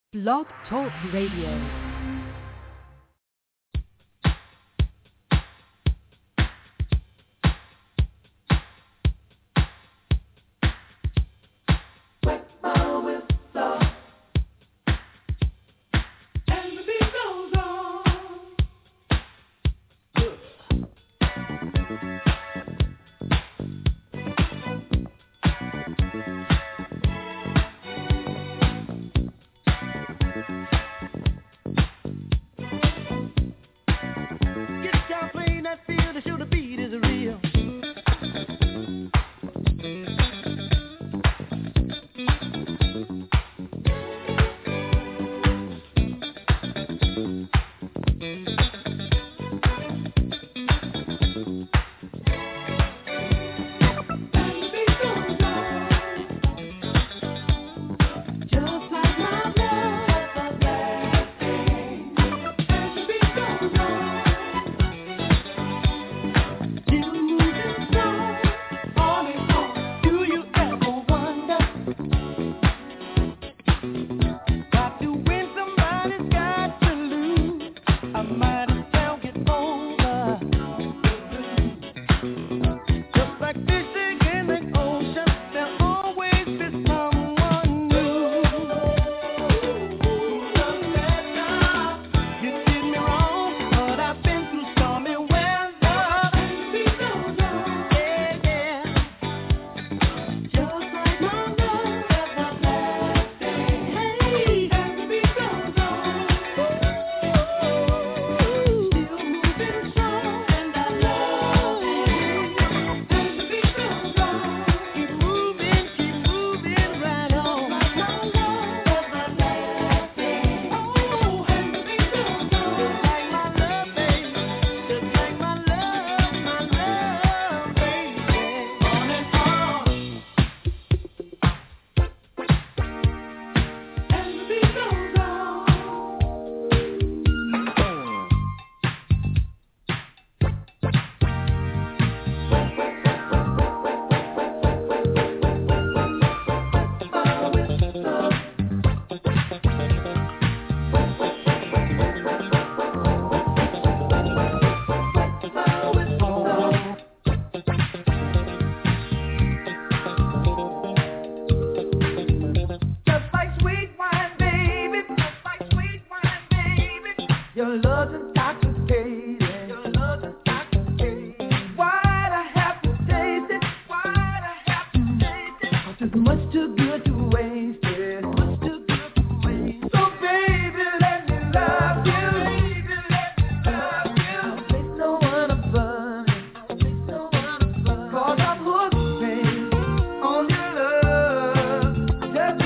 Blog Talk Radio.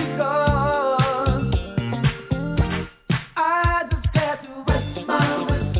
I just had to rest my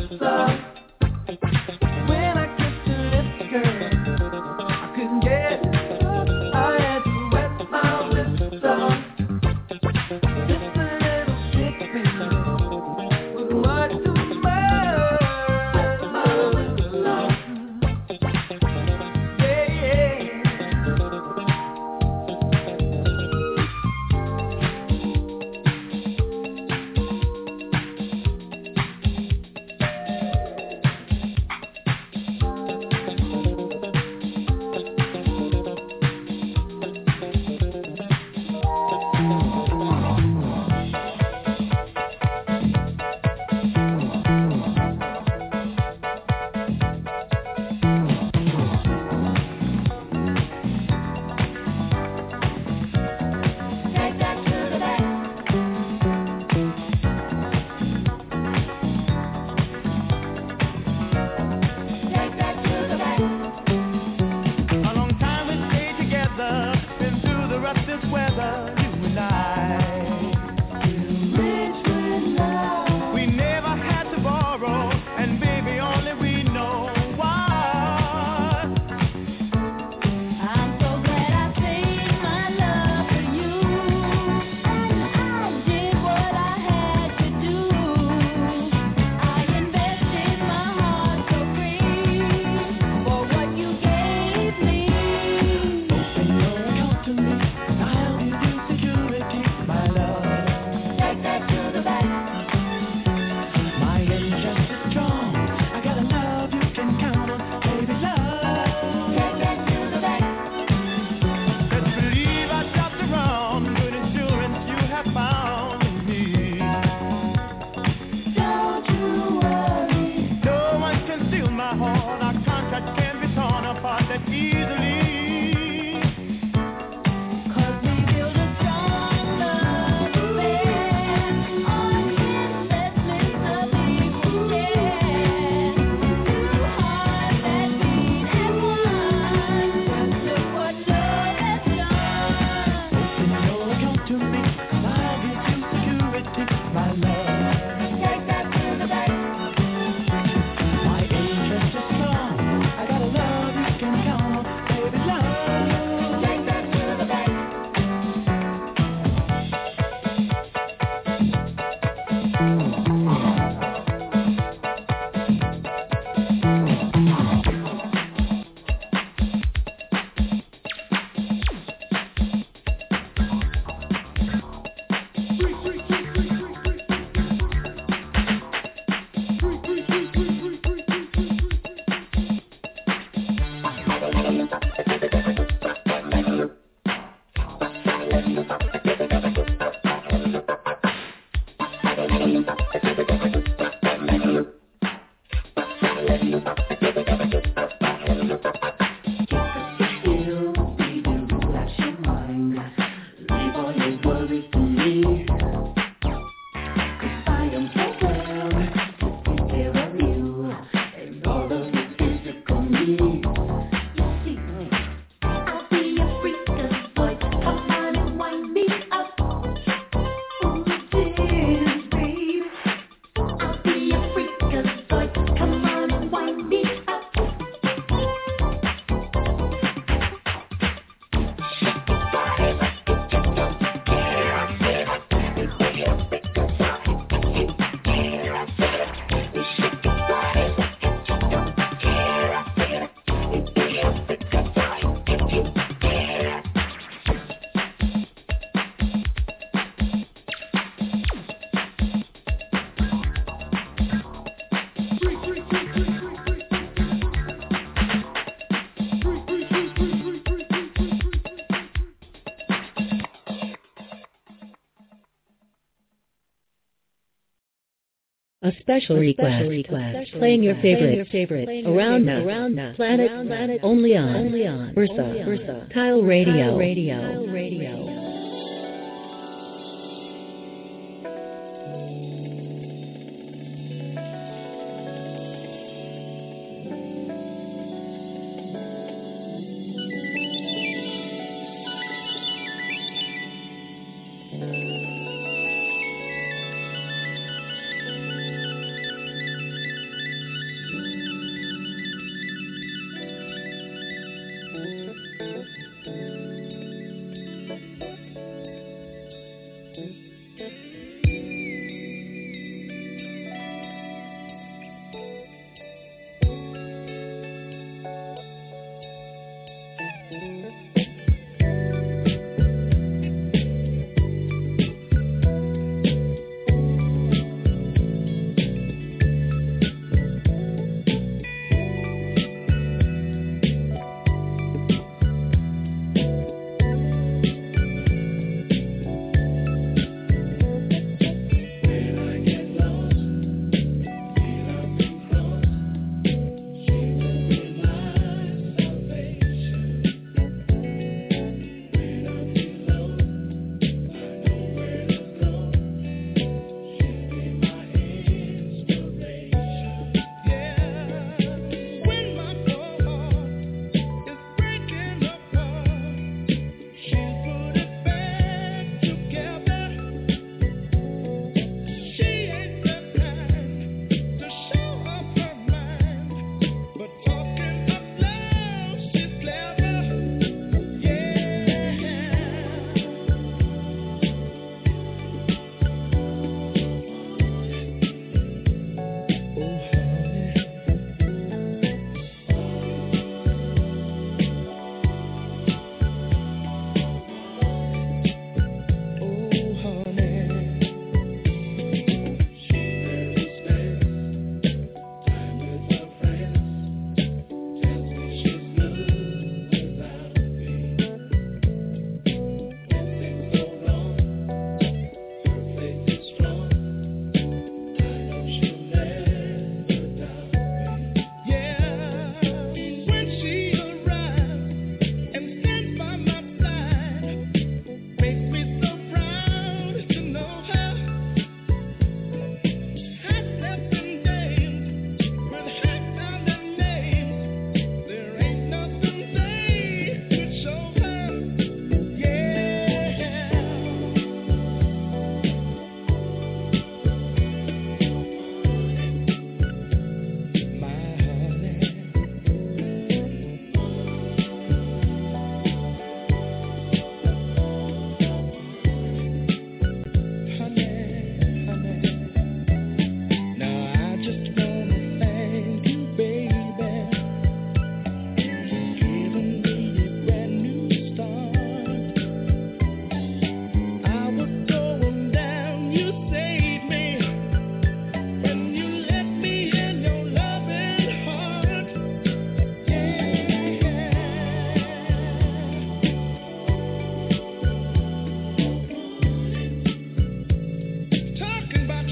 A special request. Playing your favorite. Around us. Planet. Only on. Versa. Tile Radio.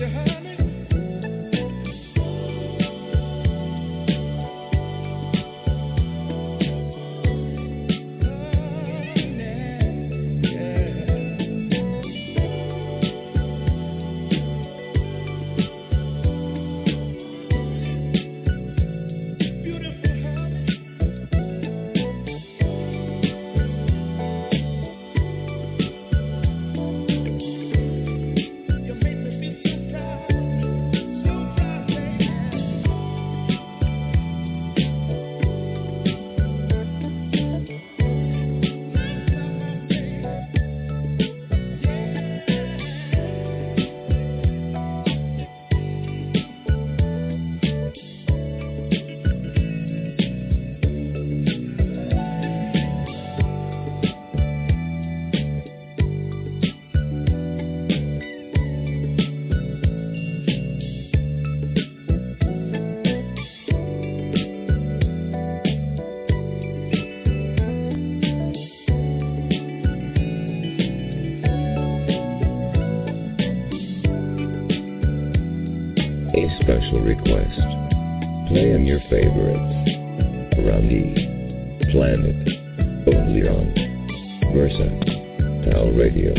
Special request. Playing your favorites around the planet only on Versatile Radio.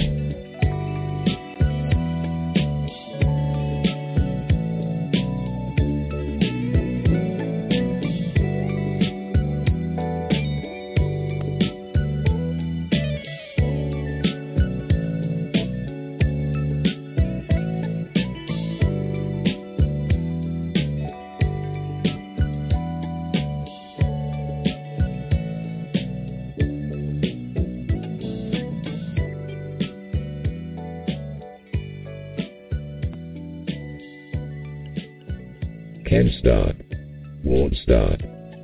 Can't stop, won't stop.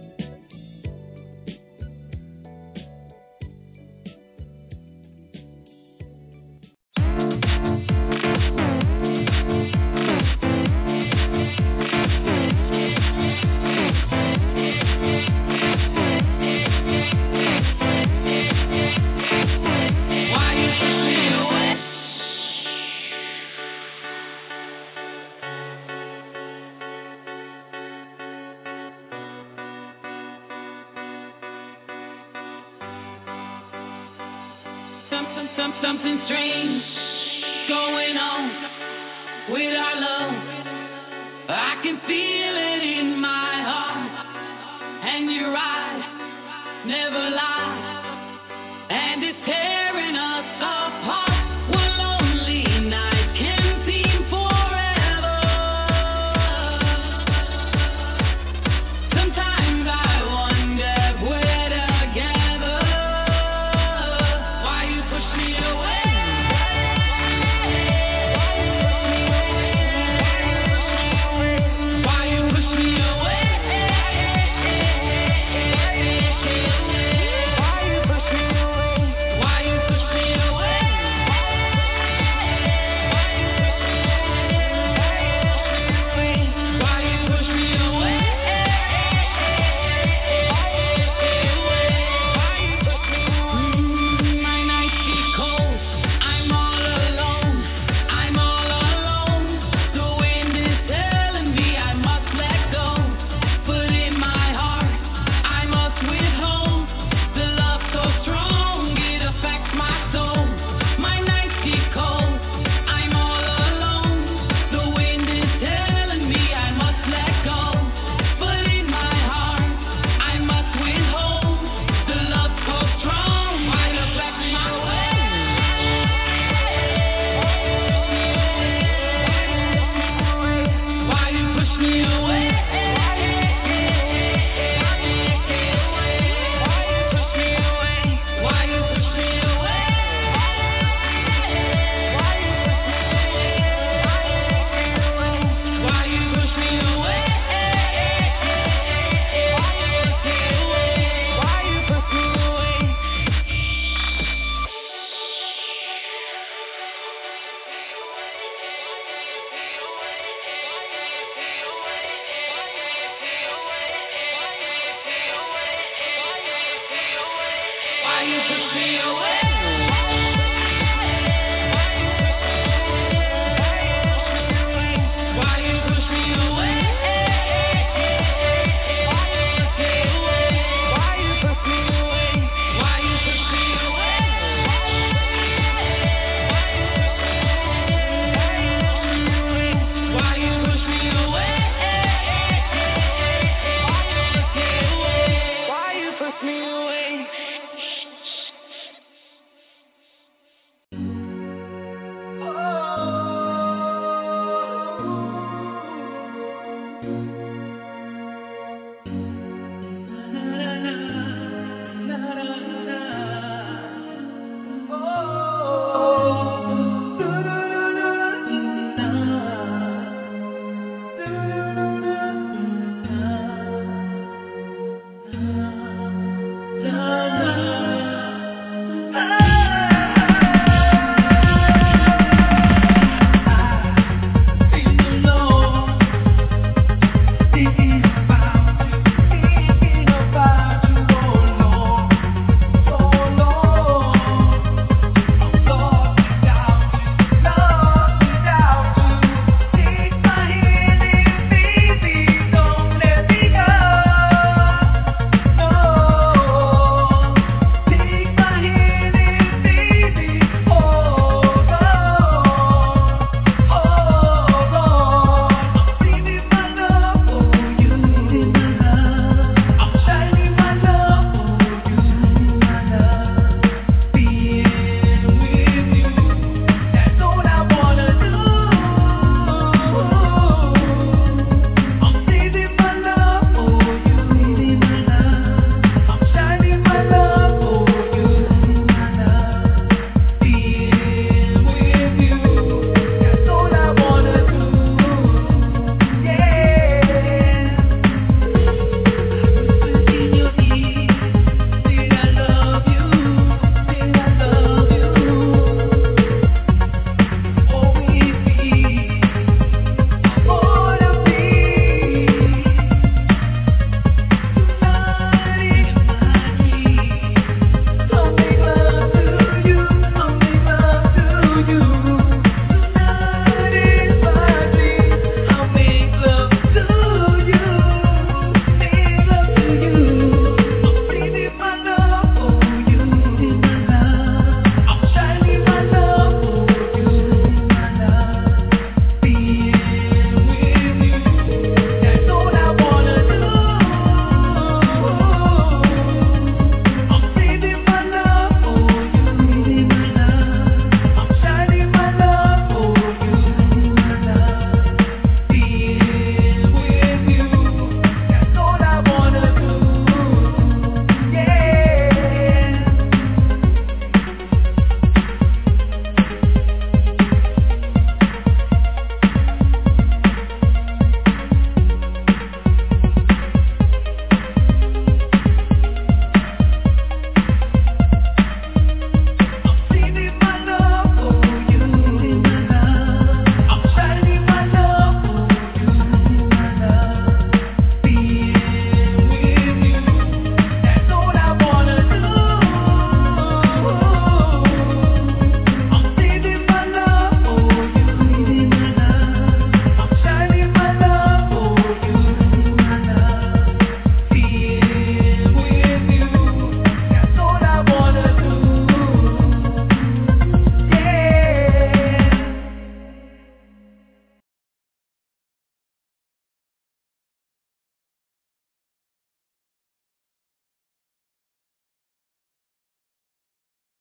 Something strange going on with our love. I can feel it in my heart, and your eyes never lie, and it's tearing us apart. One lonely night can seem forever. Sometimes I wonder if we're together. Why you push me away? Why you push me away?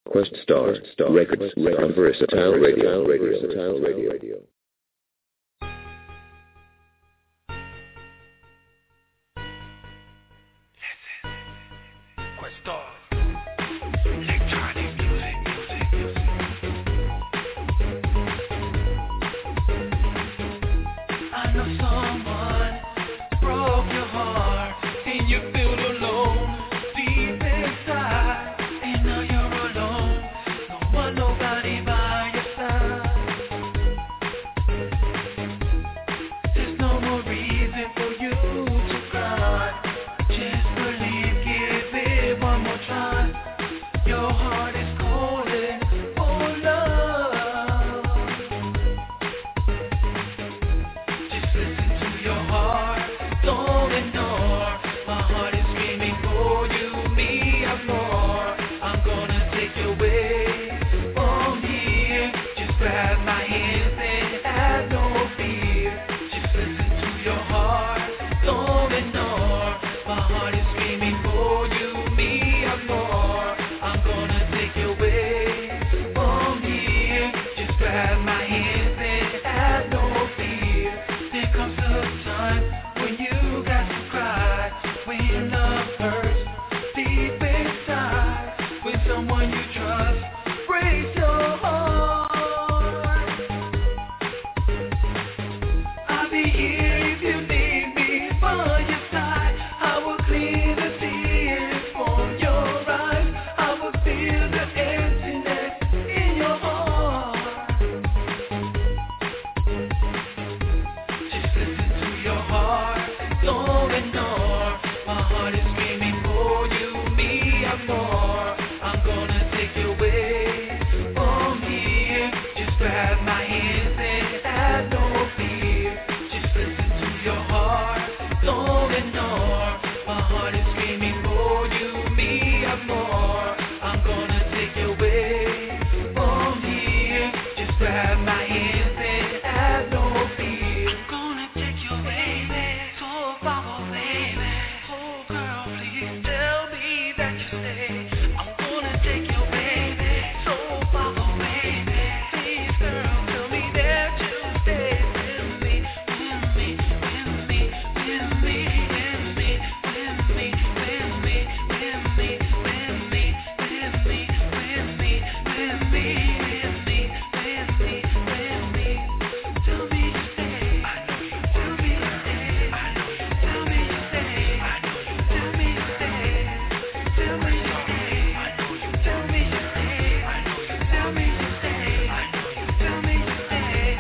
Quest Star Records on Versatile Radio. Quest Star. Electronic music. I know someone broke your heart and you feel alone deep inside, and now you're alone. No one, nobody by your side. There's no more reason for you to cry. Just believe, give it one more try. Your heart is calling for love. Just listen to your heart, don't ignore. My heart is screaming for you, me, I'm more. I'm gonna take you away from here. Just grab my hands and have no fear. Just listen to your heart, don't ignore. My heart is screaming for you, me, I'm more. I'm gonna take you away from here. Just grab my hands and have no fear. There comes a time when you got to cry, when love hurts deep inside, when someone you trust breaks your heart. I'll be here if you need me by your side. I will clean the tears from your eyes. I will feel the emptiness in your heart. Just listen to your heart, don't ignore. My heart is screaming for you, me, I'm more. I'm gonna take you away from here. Just grab my hands and have no fear. Just listen to your heart, don't ignore. My heart is screaming for you, me, I'm more. I'm gonna take you away from here. Just grab my hands and have no fear. I'm gonna take you away, so far away. Oh girl, please tell me that you stay. I'm gonna take you away, so far away. Please girl, tell me that you stay with me, with me, with me, with me, with me, with me, with me, with me, with me, with me, with me, with me, with me, with me, with me. Tell me you stay. I know you tell me you stay. I know you tell me you stay. I know you tell me you stay. Tell me you stay. I know you tell me you stay. I know you tell me you stay. I know you tell me you stay.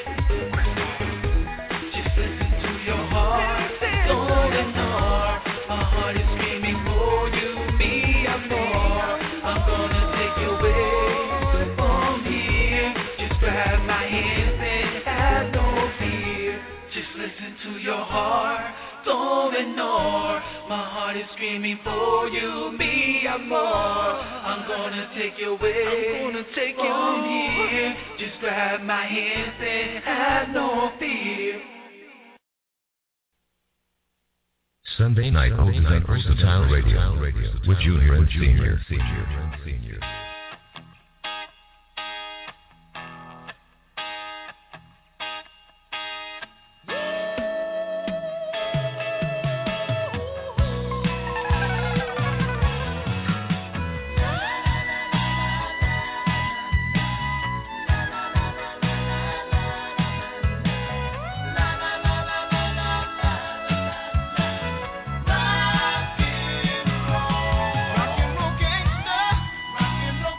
Just listen to your heart, don't ignore. My heart is screaming for you, me, I'm more. I'm gonna take you away from here. Just grab my hands and have no fear. Just listen to your heart, don't ignore. My heart is screaming for you, me, I'm more. I'm gonna take you away, I'm gonna take you from here. Just grab my hands and have no fear. Sunday night opens on Versatile Radio with Junior and Senior. Rock and roll gangsta, rock and roll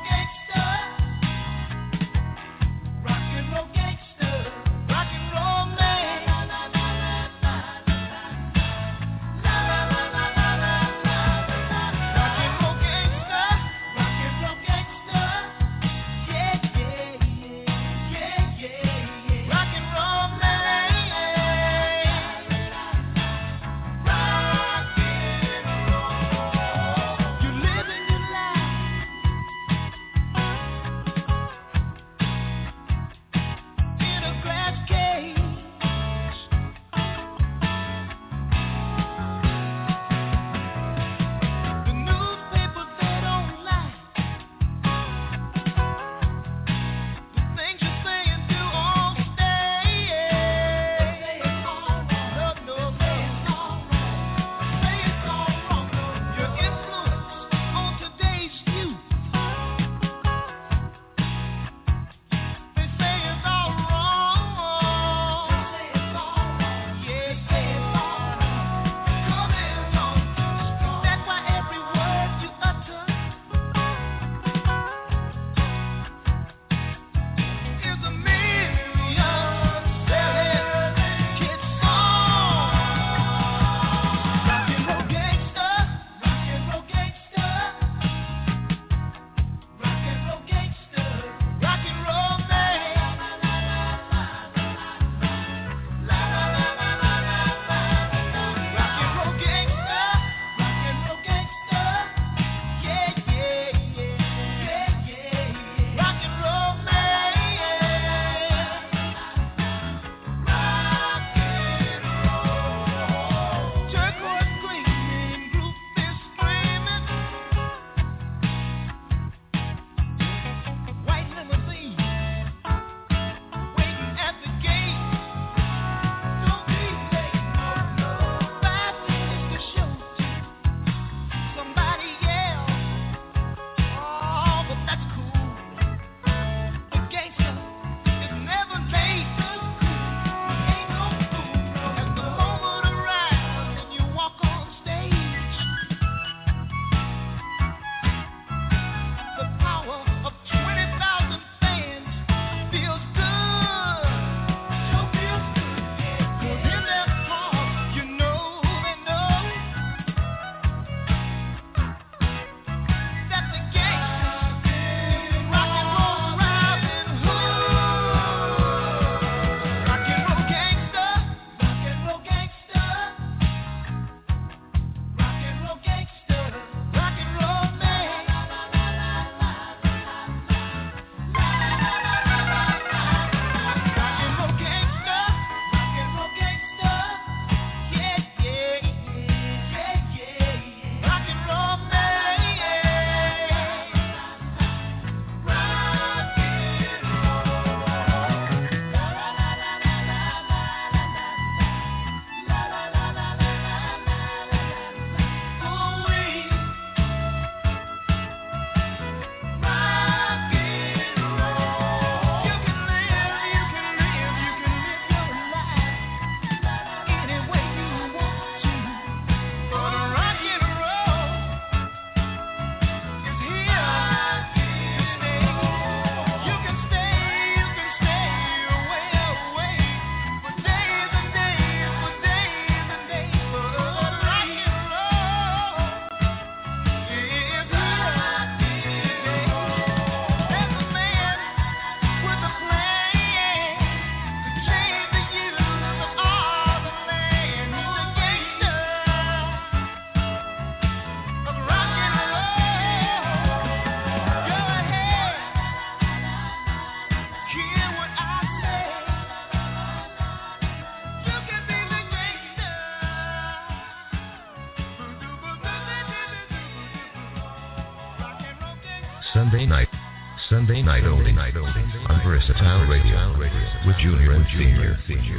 Sunday night only on Versatile Radio with Junior and Senior.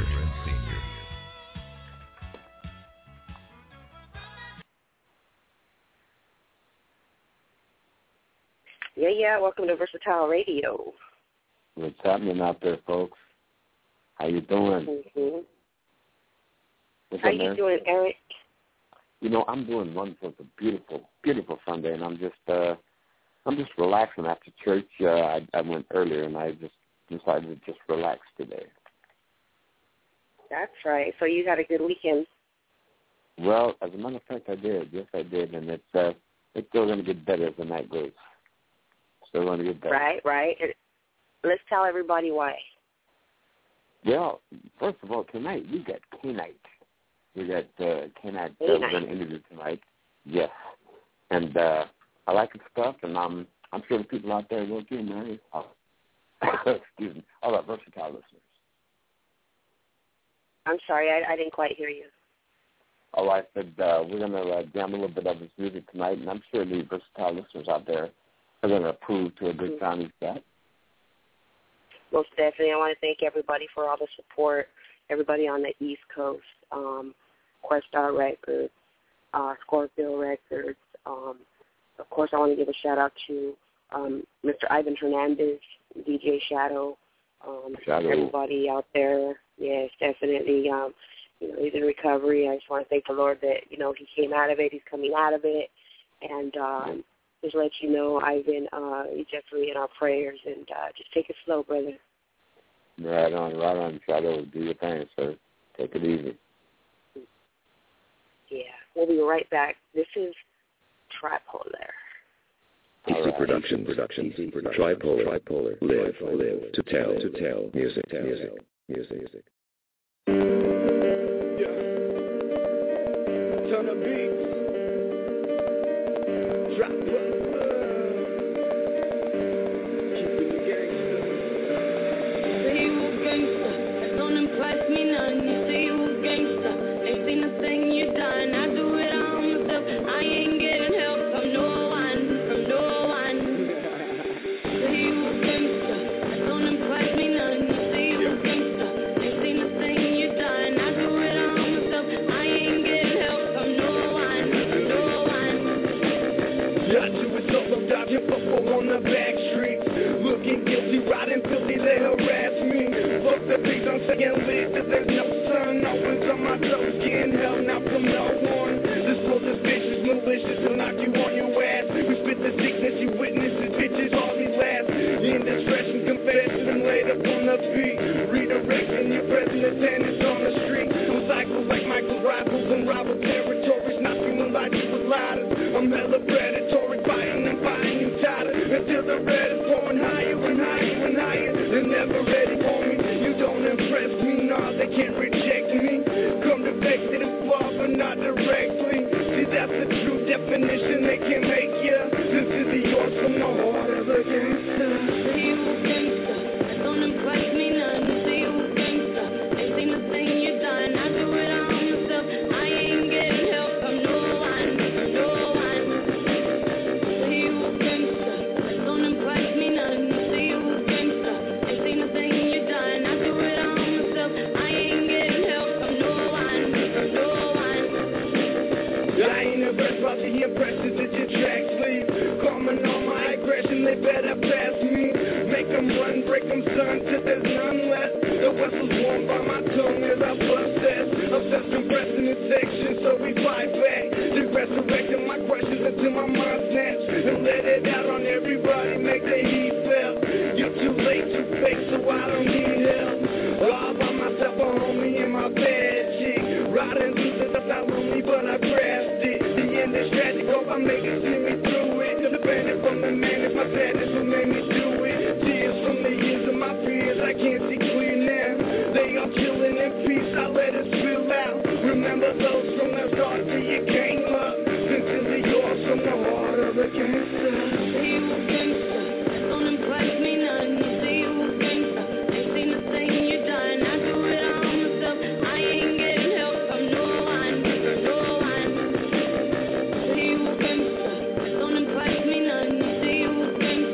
Yeah, welcome to Versatile Radio. What's happening out there, folks? How you doing? How you doing, Eric? You know, I'm doing wonderful. It's a beautiful, beautiful Sunday, and I'm just relaxing after church. I went earlier, and I just decided to just relax today. That's right. So you had a good weekend. Well, as a matter of fact, I did. Yes, I did, and it's still going to get better as the night goes. Still going to get better. Right. Let's tell everybody why. Well, first of all, tonight we got K-Night. We got K-Night we're going to interview tonight. Yes. And I like his stuff, and I'm sure the people out there will too, man. Excuse me. All our Versatile listeners. I'm sorry, I didn't quite hear you. Oh, I said we're going to jam a little bit of his music tonight, and I'm sure the Versatile listeners out there are going to approve to a good time he's got. Most definitely. I want to thank everybody for all the support, everybody on the East Coast, Questar Records, Scorpio Records. Of course, I want to give a shout-out to Mr. Ivan Hernandez, DJ Shadow, everybody out there. Yes, definitely. He's in recovery. I just want to thank the Lord that, he came out of it. He's coming out of it. And just let you know, Ivan, he's definitely in our prayers. And just take it slow, brother. Right on, Shadow. Do your thing, sir. Take it easy. Yeah, we'll be right back. This is Tripolar. DC Productions. Tripolar. Live to tell. Music. Ton of beats. Keeping the gangster. Say you a gangster, that don't impress me none. You say you a gangster, ain't seen a thing you done. I do it all myself, I ain't getting help from no one. Say you a gangster, that don't impress me none. You say you a gangster, ain't seen a thing you done. I do it all myself, I ain't getting help from no one. Dodging with solo, dodging football on the back streets. Looking guilty, riding filthy, they harass me. Fuck the beats, I'm saying lit, that there's no sun. No one's on my toes, getting held now from no one. This world is vicious, malicious, will knock you on your ass. We spit the sickness, you witness it, bitches hardly last. In discretion, confession, and laid up on the beat. Redirecting your present attendance on the street. I'm cycles like Michael rivals and rival territories. Not feeling like you with lighters. I'm hella predatory, biting and biting you tighter. Until the red is pouring higher and higher and higher. They're never ready for me. You don't impress me, nah, they can't reject me. Come directly to far, but not directly. See, that's the true definition they can make ya. This is the yours from the heart of the gangster. Say you a gangster, that don't impress me none. Say you a gangster, ain't seen a thing you done. I do it all myself, I ain't getting help from no one. Say you a gangster, that don't impress me none. Say you a gangster, ain't seen a thing you done. I do it all myself, I ain't getting help from no one. I ain't impressed by the impressions that your tracks leave. Calming on my aggression, they better pass me. Make them run, break them, son, till there's none left. The whistle's warm by my tongue as I bust ass. Obsessed compressing in sections, so we fight back. Just resurrecting my questions until my mind snaps. And let it out on everybody, make the heat felt. You're too late, too fake, so I don't need help. All by myself, a homie in my bed, chick. Riding through the stuff, not lonely, but I grasped it. The end is tragic, hope I make it, see me through it. Depending from the man, it's my sadness who made me do it. Tears from the years of my fears, I can't see clear now. They are killing in peace, I let it spill out. Remember those from the start till you came up. Sincerely yours from the heart of the gangster. Say you a gangster, that don't impress me none. Say you a gangster, ain't seen a thing you done. I do it all myself, I ain't getting help from no one. Say you a gangster, that don't impress me none. Say you a gangster.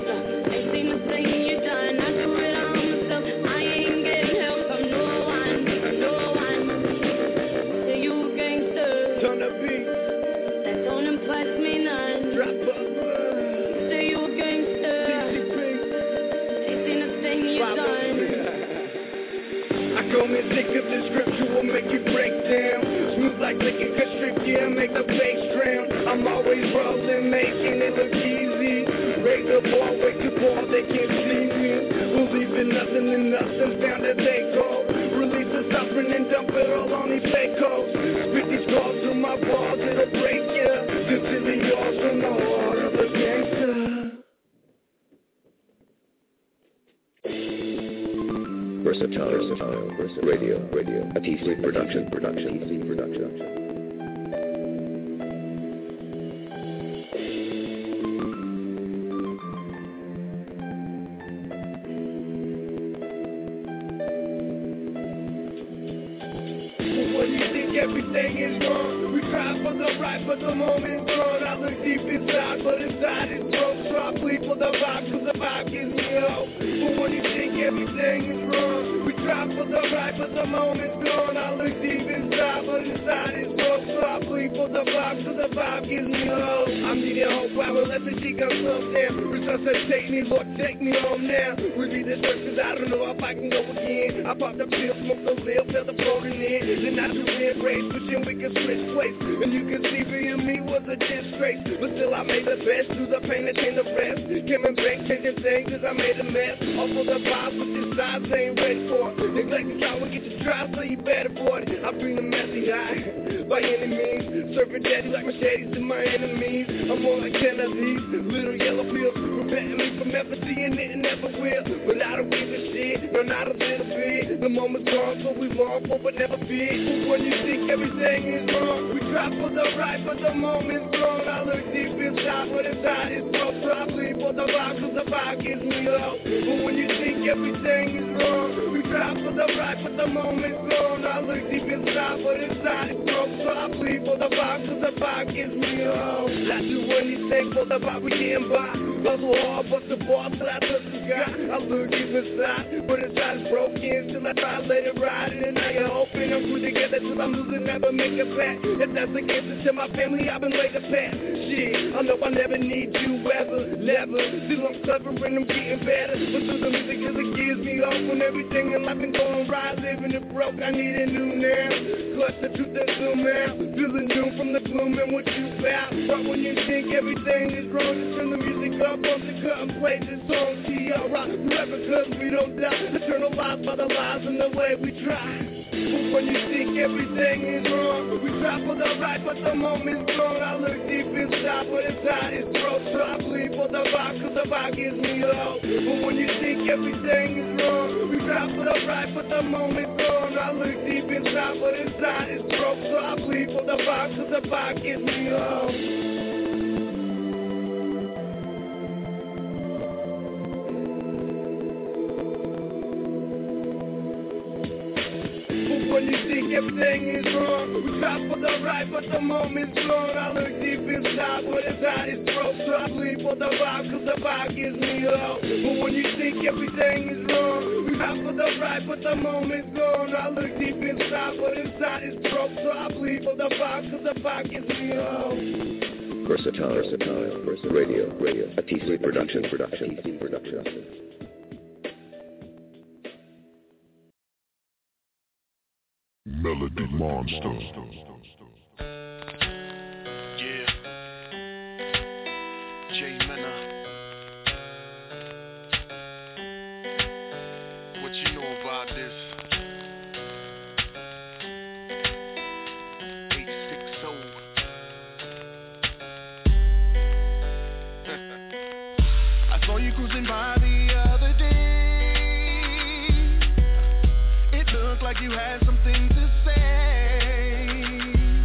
make the bass drown. I'm always rolling, making it look easy. Raise the bar, way too far, they can't see me. Believing nothing in nothing, found that they go. Release the suffering and dump it all on these fake hoes. Spit these calls through my balls, it'll break ya. This is the yours from the heart of a gangster. Versatile, radio, a TC production. When you think everything is wrong, we try for the right, but the moment's gone. I look deep inside, but inside is broke. So I plead for the vibe, cause the vibe gives me hope. But when you think everything is wrong, we try for the right, but the moment's gone. I look deep inside, but inside is broke. So I plead for the vibe, cause the vibe gives me hope. I'm needing hope, I will let the G come slow down. Resuscitate me, Lord, take me home now. Repeat the search, cause I don't know if I can go again. I pop the pill, smoke the lil, feel the floating in. Then I do embrace, switching, we can switch place. And you can see being me was a disgrace. But still I made the best, through the pain and change the rest. Coming back, changing things, cause I made a mess. Off of the vibes, which is size I ain't ready for. Neglecting how we get you dry, so you better board it. I bring the messy high, by any means. Serving daddy like machetes to my enemies. I'm on like 10 of these little yellow pills, preventing me from ever seeing it and never will. But I don't give a shit, no, not a little bit. The moment's gone, so we long for, but never big. But when you think everything is wrong, we try for the right, but the moment's gone. I look deep inside, but inside is broke. So I bleed for the vibe, cause the vibe gives me hope. But when you think everything is wrong, we try for the right, but the moment's gone. I look deep inside, but inside is broke. So I bleed for the vibe, cause the vibe gives me hope. I do anything for the vibe we getting by. Hustle hard, bust the ball till I touch the sky. I look deep inside, but inside is broken. Till I try to let it ride, and now you're hoping I'm good together till I'm losing, never make it back. If that's the case, then tell my family I've been laid to pass. Shit, I know I never need you ever, never. Still I'm suffering, I'm getting better. But through the music, cause it gives me hope. When everything in life been going right, living it broke, I need a new now. Clutch the truth and zoom out. Feeling new from the gloom and what you found. But when you think everything is wrong, just turn the music up, bump the cut and play this song. T.R. Rock, forever cause we don't die. Eternalized by the lies and the way we try. But when you think everything is wrong, we try for the right, but the moment's gone. I look deep inside, but inside is broke. So I bleed for the vibe, cause the vibe gives me hope. But when you think everything is wrong, we try for the right, but the moment's gone. I look deep inside, but inside is broke. So I bleed for the vibe, cause the vibe gives me hope. When you think everything is wrong, we try for the right, but the moment's gone. I look deep inside, but inside is broke. So I bleed for the vibe, cause the vibe gives me hope. But when you think everything is wrong, we try for the right, but the moment's gone. I look deep inside, but inside is broke. So I bleed for the vibe, cause the vibe gives me hope. Versatile, radio, a TC production. Melody Monster. Yeah. J Mena. What you know about this? 860. I saw you cruising by the other day. It looked like you had something to say.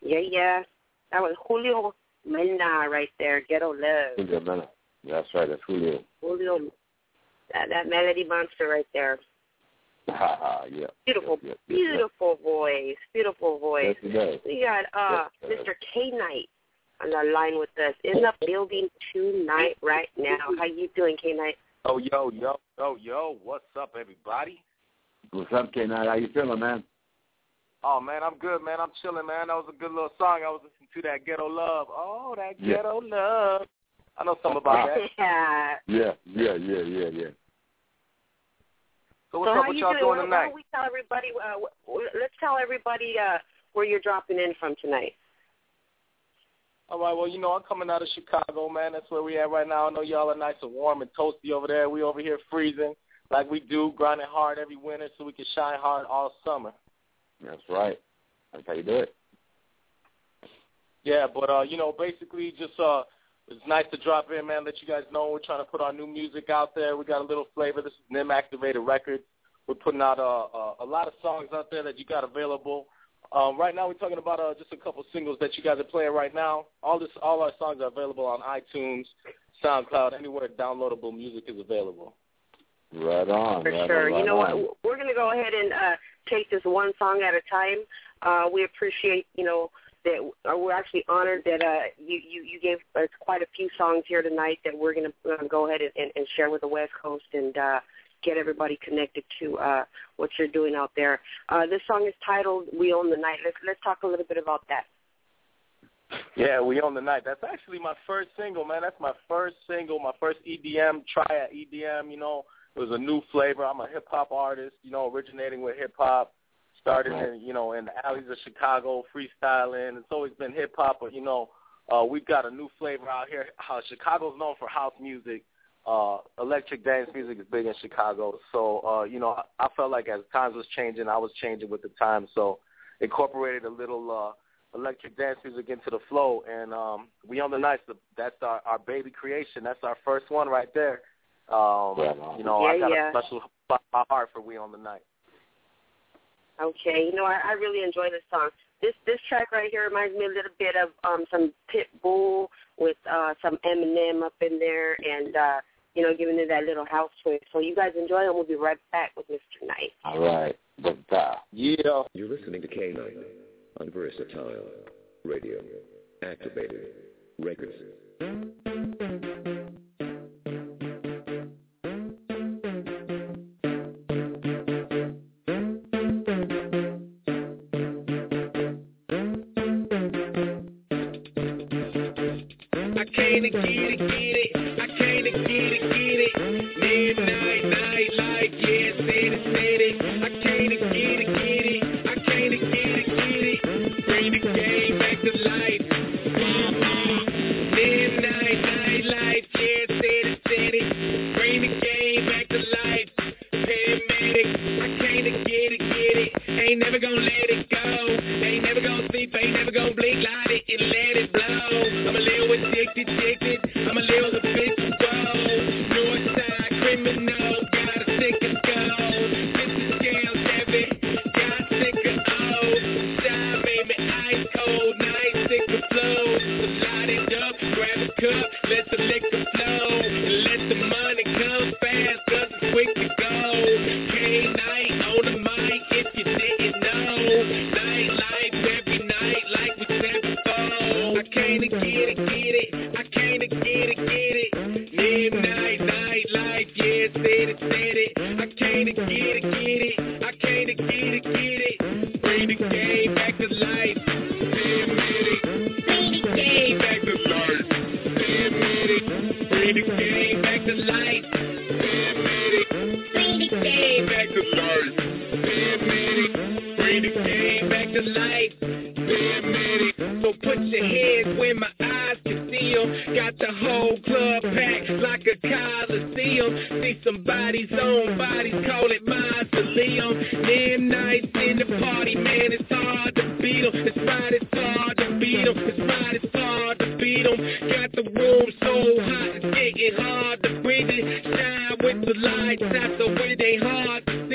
Yeah. That was Julio Mena right there, Ghetto Love. Julio Mena. That's right, that's Julio. Julio, that melody monster right there. Yeah. Beautiful voice. Beautiful voice. Yes, he does. We got Mr. K-Knight on the line with us in the building tonight right now. How you doing, K-Knight? Oh, yo. What's up, everybody? What's up, K-Knight? How you feeling, man? Oh, man, I'm good, man. I'm chilling, man. That was a good little song. I was listening to that Ghetto Love. Oh, that Ghetto Love. I know something about that. Yeah. So what's up? What y'all doing tonight? Why don't we tell everybody, let's tell everybody where you're dropping in from tonight. All right, well, I'm coming out of Chicago, man. That's where we at right now. I know y'all are nice and warm and toasty over there. We over here freezing like we do, grinding hard every winter so we can shine hard all summer. That's right. That's how you do it. Yeah, but, basically just it's nice to drop in, man, let you guys know we're trying to put our new music out there. We got a little flavor. This is NIM Activated Records. We're putting out a lot of songs out there that you got available. Right now we're talking about just a couple singles that you guys are playing right now. All our songs are available on iTunes, SoundCloud, anywhere downloadable music is available. Right on. For sure. You know what? We're going to go ahead and take this one song at a time. We appreciate, that we're actually honored that you gave us quite a few songs here tonight that we're going to go ahead and share with the West Coast and get everybody connected to what you're doing out there. This song is titled "We Own the Night." Let's talk a little bit about that. Yeah, "We Own the Night." That's actually my first single, man. That's my first single, my first EDM, try at EDM, It was a new flavor. I'm a hip-hop artist, originating with hip-hop. Started in the alleys of Chicago, freestyling. It's always been hip-hop, but, we've got a new flavor out here. How Chicago's known for house music. Electric dance music is big in Chicago. So, I felt like as times was changing, I was changing with the times. So incorporated a little electric dance music into the flow. And We Own the Night, that's our baby creation. That's our first one right there. I got a special spot in my heart for We Own the Night. Okay, I really enjoy this song. This track right here reminds me a little bit of some Pitbull with some Eminem up in there and, giving it that little house twist. So you guys enjoy and we'll be right back with Mr. Knight. All right. Yeah. You're listening to K-Knight on Versatile Radio. Activated Records.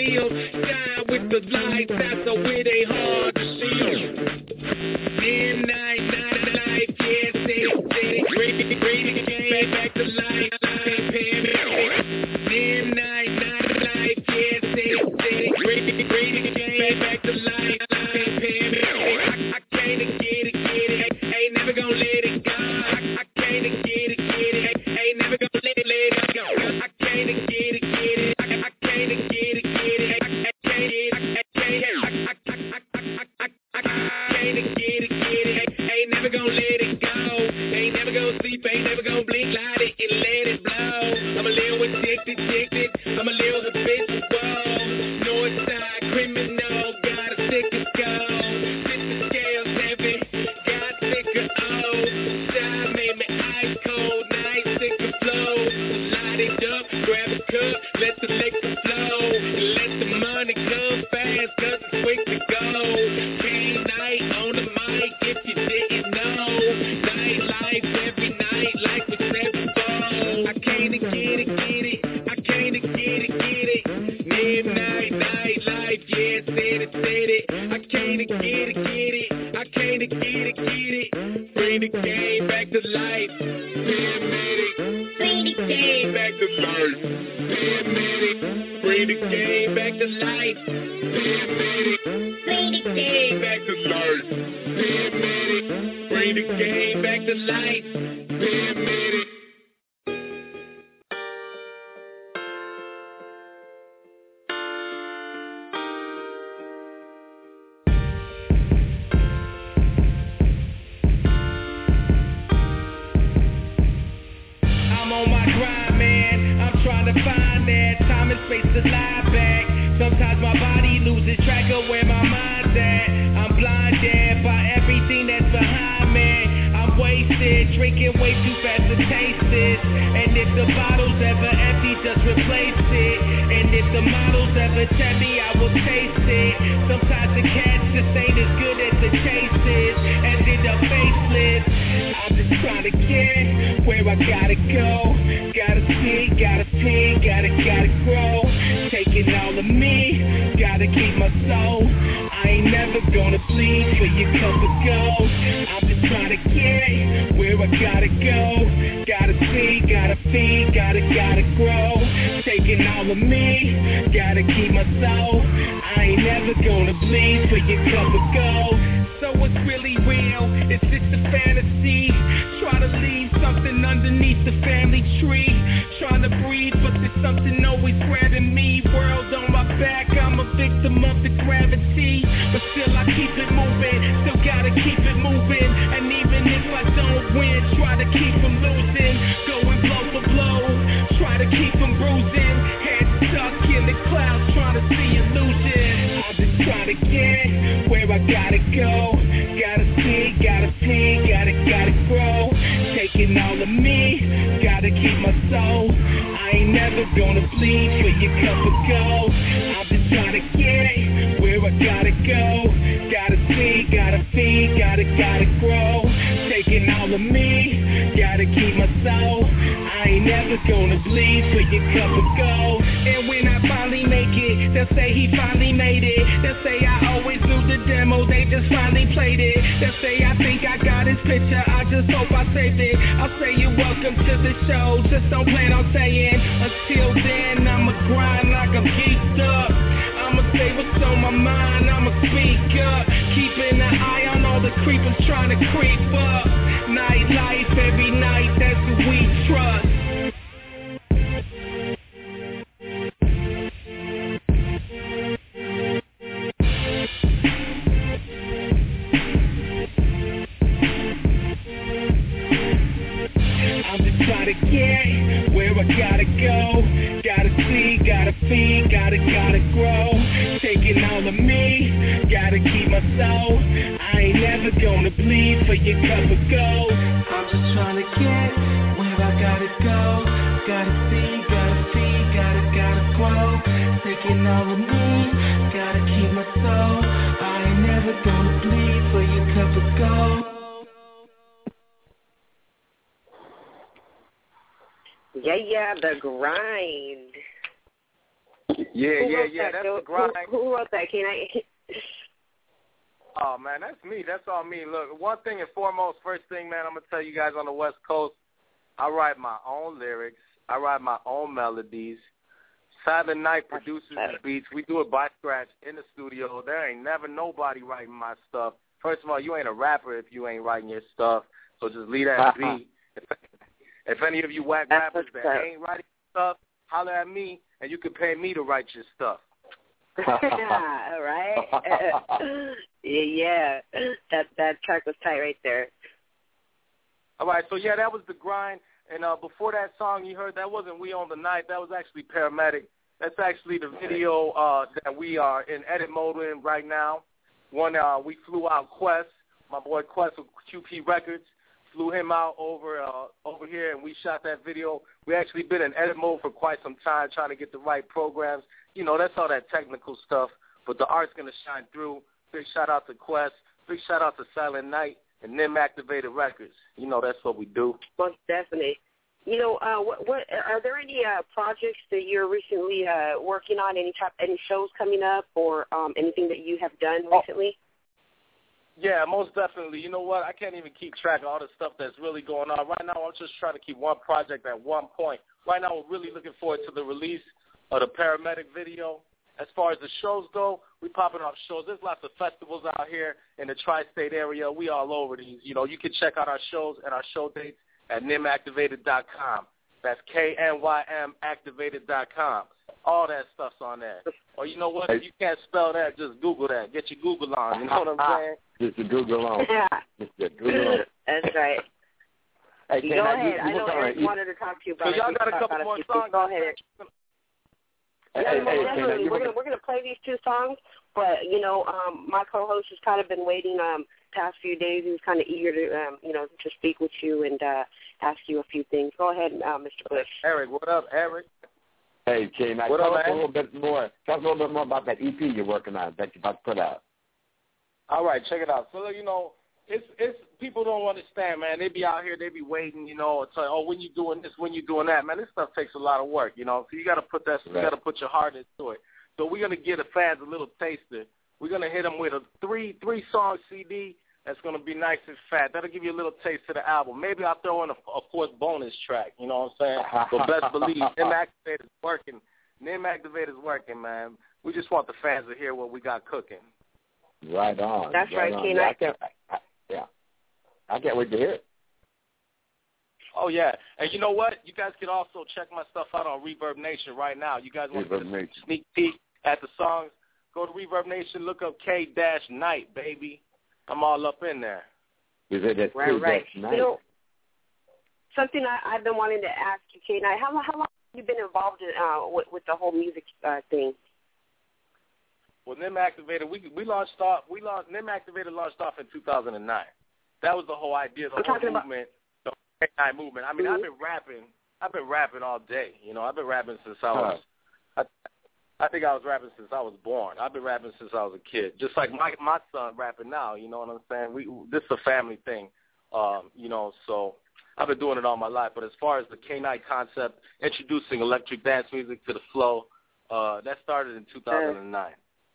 Shine with the lights out so it ain't hard to see 'em. it. I came to get it, get it. I came to get it, get it. Bring the game back to life. Paramedic. Bring the game back to life. Paramedic. Bring the game back to life. Paramedic. Bring the game back to life. Paramedic. Bring the game back to life. Paramedic. Space to lie back. Sometimes my body loses track of where my mind's at. I'm blinded by everything that's behind me. I'm wasted, drinking way too fast to taste it. And if the bottle's ever empty, just replace it. And if the model's ever tell me, I will taste it. Sometimes the catch just ain't as good as the chase is. Ended up faceless. I'm just trying to get where I gotta go. Gotta see, gotta pee, gotta grow. Taking all of me, gotta keep my soul. I ain't never gonna plead for your cup of gold. I'm just trying to get where I gotta go. Gotta see, gotta feed, gotta grow. Taking all of me, gotta keep my soul. I ain't never gonna bleed for your cup of gold. So it's really real, it's just a fantasy. Try to leave something underneath the family tree. Trying to breathe, but there's something always grabbing me. World on my back, I'm a victim of the gravity. But still I keep it moving, still gotta keep it moving. And even if I don't win, try to keep from losing. Going blow for blow, try to keep from bruising. Head stuck in the clouds, trying to see illusion. I'm just trying to get where I gotta go. Gotta see, gotta pee, gotta grow. Taking all of me, gotta keep my soul. I ain't never gonna plead for your cup of gold. I'm just trying to get where I gotta go. Gotta see, gotta feed, gotta grow. Taking all of me, gotta keep my soul. I ain't never gonna bleed for your cup of gold. And when I finally make it, they'll say he finally made it. They'll say I always do the demo, they just finally played it. They'll say I think I got his picture, I just hope I saved it. I'll say you're welcome to the show, just don't plan on staying. Until then, I'ma grind like I'm geeked up. I'ma say what's on my mind, I'ma speak up. Keeping an eye on all the creepers trying to creep up. Nightlife every night, that's who we trust. I'm just trying to get where I gotta go. Gotta see, gotta feed, gotta grow. Taking all of me, gotta keep my soul. I ain't never gonna bleed for your cup of gold. I'm just trying to get where I gotta go. Gotta see, gotta feed, gotta grow. Taking all of me, gotta keep my soul. I ain't never gonna bleed for your cup of gold. Yeah, the grind. Yeah, that's the grind. Who wrote that? Can I? Oh, man, that's me. That's all me. Look, one thing and foremost, first thing, man, I'm going to tell you guys on the West Coast, I write my own lyrics. I write my own melodies. Silent Night produces the beats. We do it by scratch in the studio. There ain't never nobody writing my stuff. First of all, you ain't a rapper if you ain't writing your stuff, so just leave that be. If any of you whack rappers that ain't writing stuff, holler at me, and you can pay me to write your stuff. All right. Yeah. That track was tight right there. All right, so, yeah, that was the grind. And before that song you heard, that wasn't We On The Night. That was actually Paramedic. That's actually the video that we are in edit mode in right now. We flew out Quest, my boy Quest with QP Records. Flew him out over here, and we shot that video. We actually been in edit mode for quite some time trying to get the right programs. You know, that's all that technical stuff, but the art's going to shine through. Big shout-out to Quest. Big shout-out to Silent Night and NIM Activated Records. You know, that's what we do. Most definitely. what are there any projects that you're recently working on? Any shows coming up, or anything that you have done recently? Yeah, most definitely. You know what? I can't even keep track of all the stuff that's really going on. Right now, I'm just trying to keep one project at one point. Right now, we're really looking forward to the release of the Paramedic video. As far as the shows go, we're popping off shows. There's lots of festivals out here in the tri-state area. We all over these. You know, you can check out our shows and our show dates at NYMactivated.com. That's KNYM Activated.com. All that stuff's on there. Or you know what? If you can't spell that, just Google that. Get your Google on. You know what I'm saying? Just the Google on. Yeah. Just the Google on. That's right. Hey, go ahead. I know Eric wanted to talk to you about it. So y'all got a couple more songs. Go ahead. Definitely. We're gonna play these two songs, but my co-host has kind of been waiting past few days. He was kind of eager to to speak with you and ask you a few things. Go ahead, Mr. Bush. Eric, what up, Eric? Hey, K. Now tell us a little bit more. Talk a little bit more about that EP you're working on that you're about to put out. All right, check it out. So it's people don't understand, man. They be out here, they be waiting, it's like, oh, when you doing this, when you doing that, man. This stuff takes a lot of work, So you got to put you got to put your heart into it. So we're gonna give the fans a little taster. We're gonna hit them with a three song CD that's gonna be nice and fat. That'll give you a little taste of the album. Maybe I'll throw in a fourth bonus track. You know what I'm saying? But best believe, NYM Activated is working. NYM Activated is working, man. We just want the fans to hear what we got cooking. Right on. That's right, Keenan. Yeah, I can't wait to hear it. Oh, yeah. And you know what? You guys can also check my stuff out on Reverb Nation right now. You guys want to get a sneak peek at the songs? Go to Reverb Nation, look up K-Night, baby. I'm all up in there. Right. Something I've been wanting to ask you, K-Night, how long have you been involved in, with the whole music thing? Well, NYM Activated, NYM Activated launched off in 2009. That was the whole idea, the whole movement, the K-Night movement. I mean, I've been rapping all day. I've been rapping since I was, I think I was rapping since I was born. I've been rapping since I was a kid. Just like my son rapping now, you know what I'm saying? This is a family thing, so I've been doing it all my life. But as far as the K-Night concept, introducing electric dance music to the flow, that started in 2009.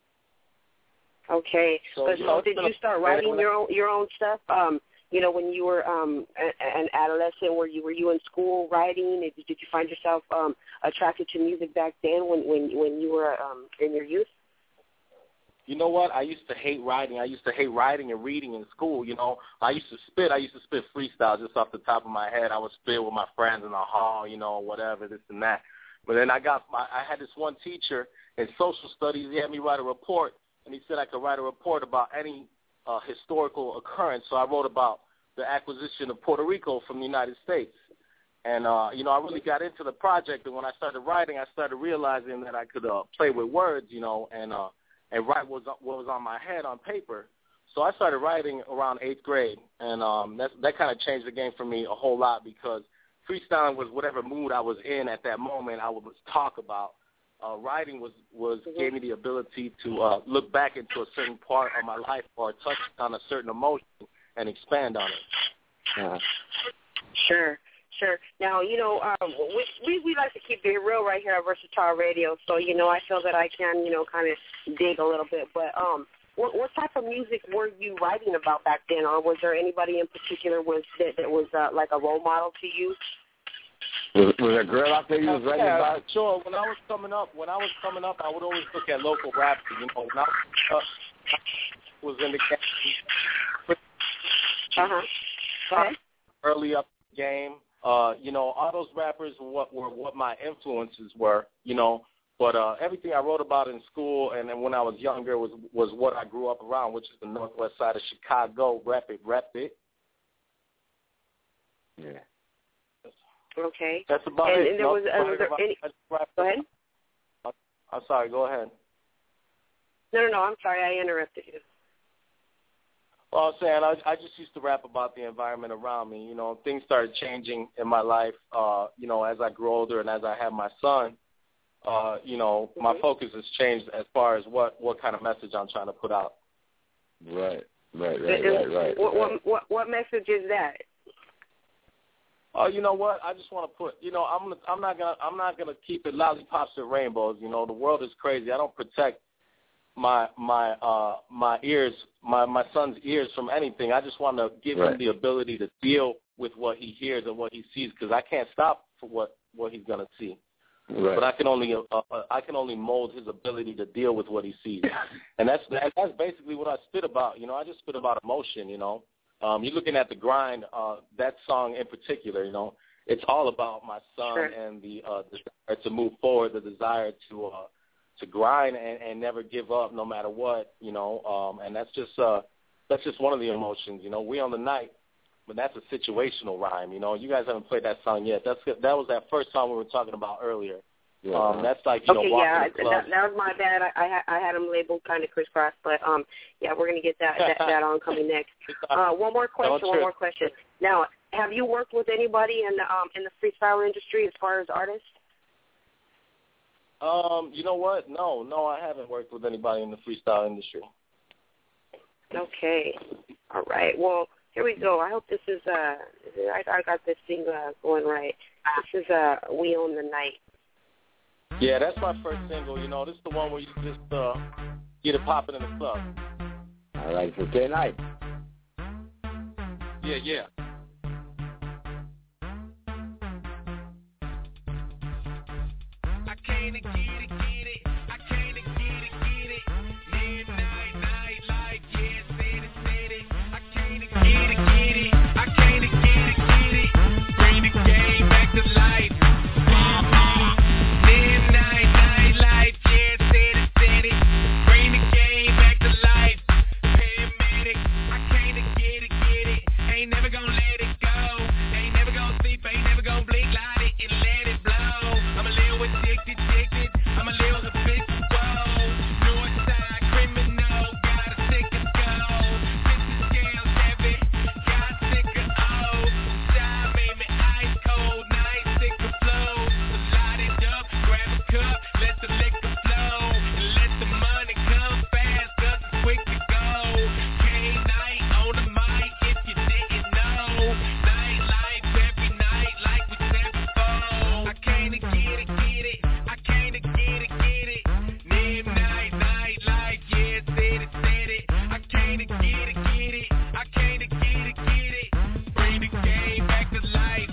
Okay. So did you start writing your own stuff? When you were an adolescent, were you in school writing? Did you find yourself attracted to music back then when you were in your youth? You know what? I used to hate writing. I used to hate writing and reading in school. I used to spit freestyle just off the top of my head. I would spit with my friends in the hall, whatever, this and that. But then I had this one teacher in social studies. He had me write a report. And he said I could write a report about any historical occurrence. So I wrote about the acquisition of Puerto Rico from the United States. And, I really got into the project. And when I started writing, I started realizing that I could play with words, and write what was on my head on paper. So I started writing around 8th grade. And that kind of changed the game for me a whole lot because freestyling was whatever mood I was in at that moment I would talk about. Writing gave me the ability to look back into a certain part of my life or touch on a certain emotion and expand on it. Sure. Now, we like to keep it real right here at Versatile Radio, so, I feel that I can, kind of dig a little bit. But what type of music were you writing about back then, or was there anybody in particular that was like a role model to you? Was there a girl out there you was writing about? Sure. When I was coming up, I would always look at local rappers. When I was in the game, early up the game, all those rappers were what my influences were, But everything I wrote about in school and then when I was younger was what I grew up around, which is the northwest side of Chicago. Rep it. Yeah. Okay. That's about it. And was there any... Go ahead. I'm sorry. Go ahead. No. I'm sorry. I interrupted you. Well, I was saying I just used to rap about the environment around me. Things started changing in my life, as I grew older and as I had my son. My focus has changed as far as what kind of message I'm trying to put out. Right. What message is that? Oh, you know what? I just want to put, I'm not gonna keep it lollipops and rainbows. The world is crazy. I don't protect my ears, my son's ears from anything. I just want to give him the ability to deal with what he hears and what he sees, because I can't stop for what he's gonna see. Right. But I can only mold his ability to deal with what he sees, and that's basically what I spit about. I just spit about emotion. You're looking at the grind. That song in particular, it's all about my son and the desire to move forward, the desire to grind and never give up no matter what. And that's just one of the emotions. We on the night. But that's a situational rhyme, You guys haven't played that song yet. That was that first song we were talking about earlier. Yeah. That's like, walking the club. That was my bad. I had them labeled kind of crisscross, but we're gonna get that on coming next. One more question. Now, have you worked with anybody in the freestyle industry as far as artists? You know what? No, I haven't worked with anybody in the freestyle industry. Okay. All right. Well, here we go. I hope this is I got this thing going right. This is We Own the Night. Yeah, that's my first single. This is the one where you just get it popping in the club. All right, so K Night. Yeah. I came to get it. I came to get it. Midnight, like, yeah, said it. I came to get it. I came to get it. Bring the game back to life. Midnight, like, yeah, said it. Bring the game back to life. Paramedic, I came to get it. Ain't never gonna let it go. Ain't never gonna sleep, ain't never gonna blink, light it and let it blow. I'm a little addicted. I'm a little habitual. Northside criminal, gotta take a go. Since the scale's heavy, got sicker. Oh, shine made me ice cold, nice sicker flow. So light it up, grab a cup, let the liquor flow, and let the money come fast, 'cause it's quick to go. K-Night on the mic, if you didn't know. Nightlife every night, like we said before. I came to get it. I came to get it. Midnight, like, yeah, said it. I came to get it. I came to get it. Bring the game back to life.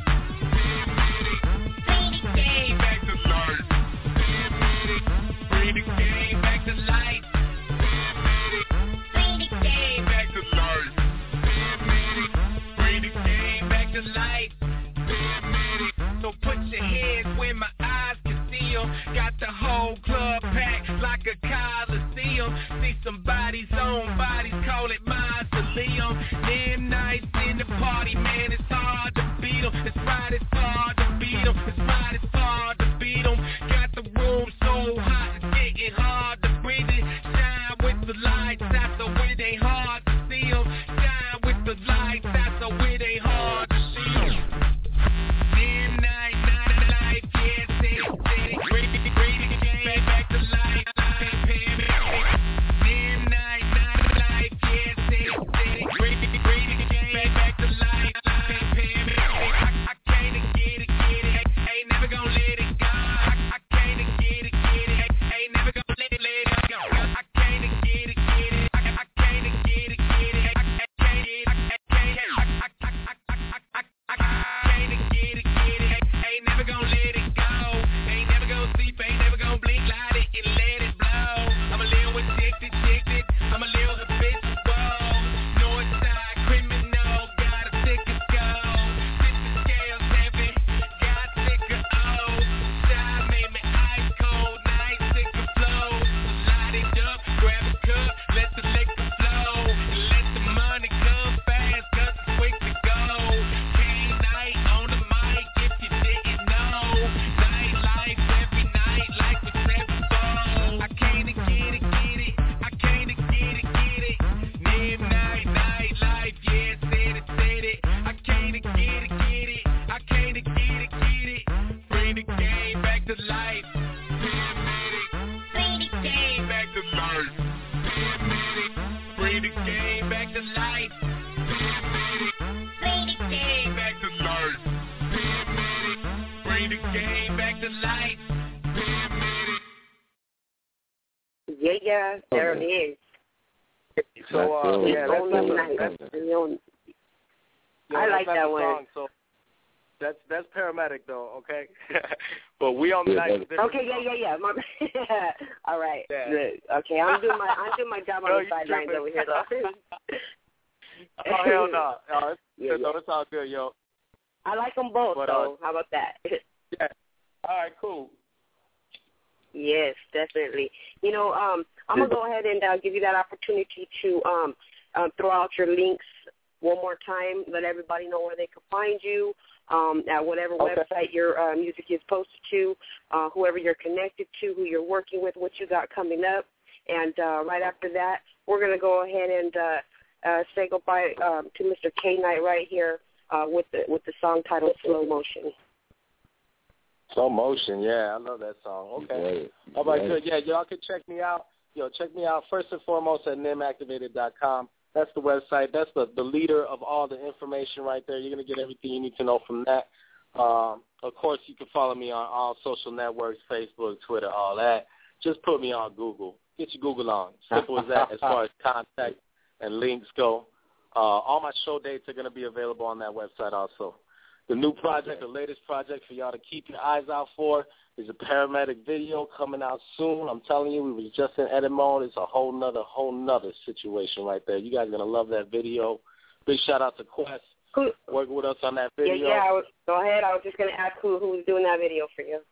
Bring the game back to life. Bring the game back to life. Bring the game back to life. Bring the game back to life. So put your hands where my eyes can see 'em. Got the whole club packed like a coliseum. See some bodies on bodies, call it mausoleum. Them nights in the party, man, it's hard to beat 'em. It's right, it's hard to beat 'em. It's right, it's hard to beat 'em. Got the room so hot, it's getting hard to breathe it. Shine with the lights out so it ain't hard to see 'em. Shine with the lights out so it ain't hard to see 'em. Midnight, like, yeah, said it. Bring the game back to life. Midnight, like, yeah, said it. Bring the game back to life. I came to get it. Ain't never gonna let it go. I Yeah, there is. So, yeah, that's I like that one. Song, so that's paramedic though, okay? But we on the night. Okay, yeah. All right. Yeah. Good. Okay, I'm doing my job on the sidelines over here though. Oh hell no! It's all good, yo. I like them both, though. How about that? Yeah. All right, cool. Yes, definitely. You know, I'm gonna go ahead and give you that opportunity to throw out your links one more time. Let everybody know where they can find you at whatever website your music is posted to, whoever you're connected to, who you're working with, what you got coming up, and right after that, we're gonna go ahead and say goodbye to Mr. K Knight right here with the song titled Slow Motion. Slow Motion, yeah, I love that song. Okay. All right, good. Yeah, y'all can check me out. Check me out first and foremost at NIMactivated.com. That's the website. That's the leader of all the information right there. You're going to get everything you need to know from that. Of course, you can follow me on all social networks, Facebook, Twitter, all that. Just put me on Google. Get your Google on. Simple as that as far as contact and links go. All my show dates are going to be available on that website also. The new project, the latest project for y'all to keep your eyes out for is a paramedic video coming out soon. I'm telling you, we was just in edit mode. It's a whole nother situation right there. You guys are going to love that video. Big shout out to Quest working with us on that video. Yeah. Go ahead. I was just going to ask who was doing that video for you.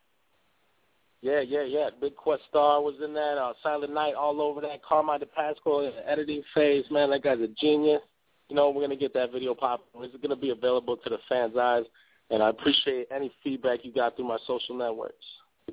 Yeah. Big Quest Star was in that. Silent Night all over that. Carmine DePasco in the editing phase. Man, that guy's a genius. We're going to get that video popping. It's going to be available to the fans' eyes, and I appreciate any feedback you got through my social networks.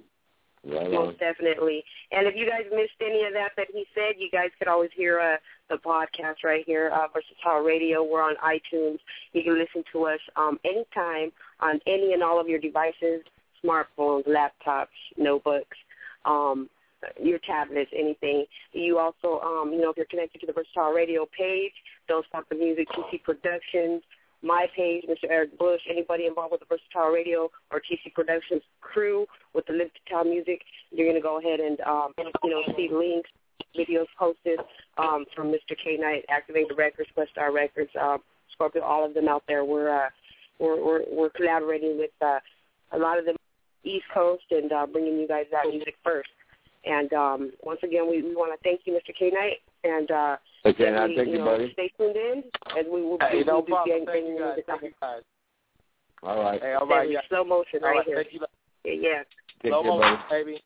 Most definitely. And if you guys missed any of that he said, you guys could always hear the podcast right here, Versatile Radio. We're on iTunes. You can listen to us anytime on any and all of your devices, smartphones, laptops, notebooks, your tablets, anything. You also, if you're connected to the Versatile Radio page, Don't Stop the Music, TC Productions, my page, Mr. Eric Bush, anybody involved with the Versatile Radio or TC Productions crew with the Live to Town music, you're going to go ahead and, see links, videos posted from Mr. K Knight, Activate the Records, Quest Star Records, Scorpio, all of them out there. We're collaborating with a lot of them East Coast and bringing you guys that music first. And once again, we want to thank you, Mr. K Knight, and thank you, buddy. Stay tuned in, and we will be bringing you music. All right. Hey, all right. Yeah. Slow motion right here. Thank you. Yeah. Slow motion, baby.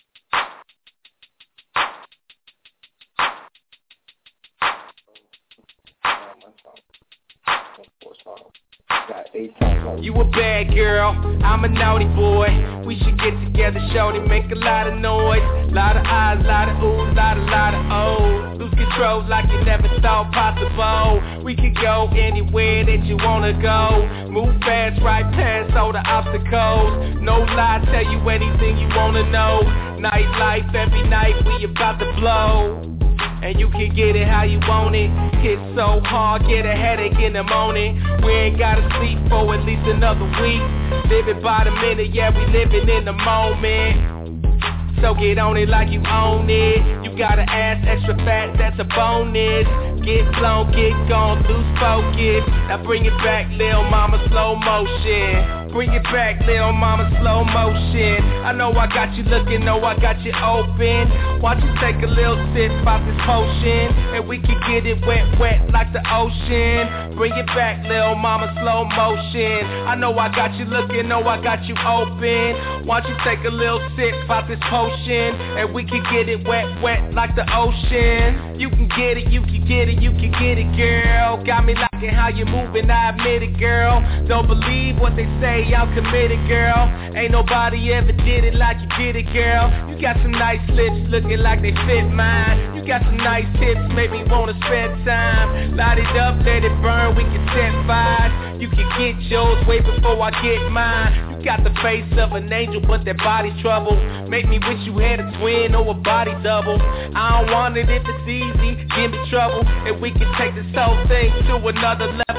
You a bad girl, I'm a naughty boy. We should get together, shorty, make a lot of noise. Lot of eyes, lot of oohs, lot of O's. Lose control like you never thought possible. We could go anywhere that you wanna go. Move fast, right past all the obstacles. No lie, tell you anything you wanna know. Nightlife, every night we about to blow. And you can get it how you want it. Hit so hard, get a headache in the morning. We ain't gotta sleep for at least another week. Living by the minute, yeah, we living in the moment. So get on it like you own it. You got an ass extra fat, that's a bonus. Get blown, get gone, lose focus. Now bring it back, lil' mama, slow motion. Bring it back, lil' mama, slow motion. I know I got you looking, know I got you open. Why don't you take a little sip out this potion, and we can get it wet, wet like the ocean. Bring it back, lil' mama, slow motion. I know I got you looking, know I got you open. Why don't you take a little sip out this potion, and we can get it wet, wet like the ocean. You can get it, you can get it, you can get it, girl. Got me liking how you moving, I admit it, girl. Don't believe what they say, I'm committed, girl. Ain't nobody ever did it like you did it, girl. You got some nice lips looking like they fit mine. You got some nice tips, make me wanna spend time. Light it up, let it burn, we can set fires. You can get yours way before I get mine. You got the face of an angel, but that body's trouble. Make me wish you had a twin or a body double. I don't want it if it's easy, give me trouble. And we can take this whole thing to another level.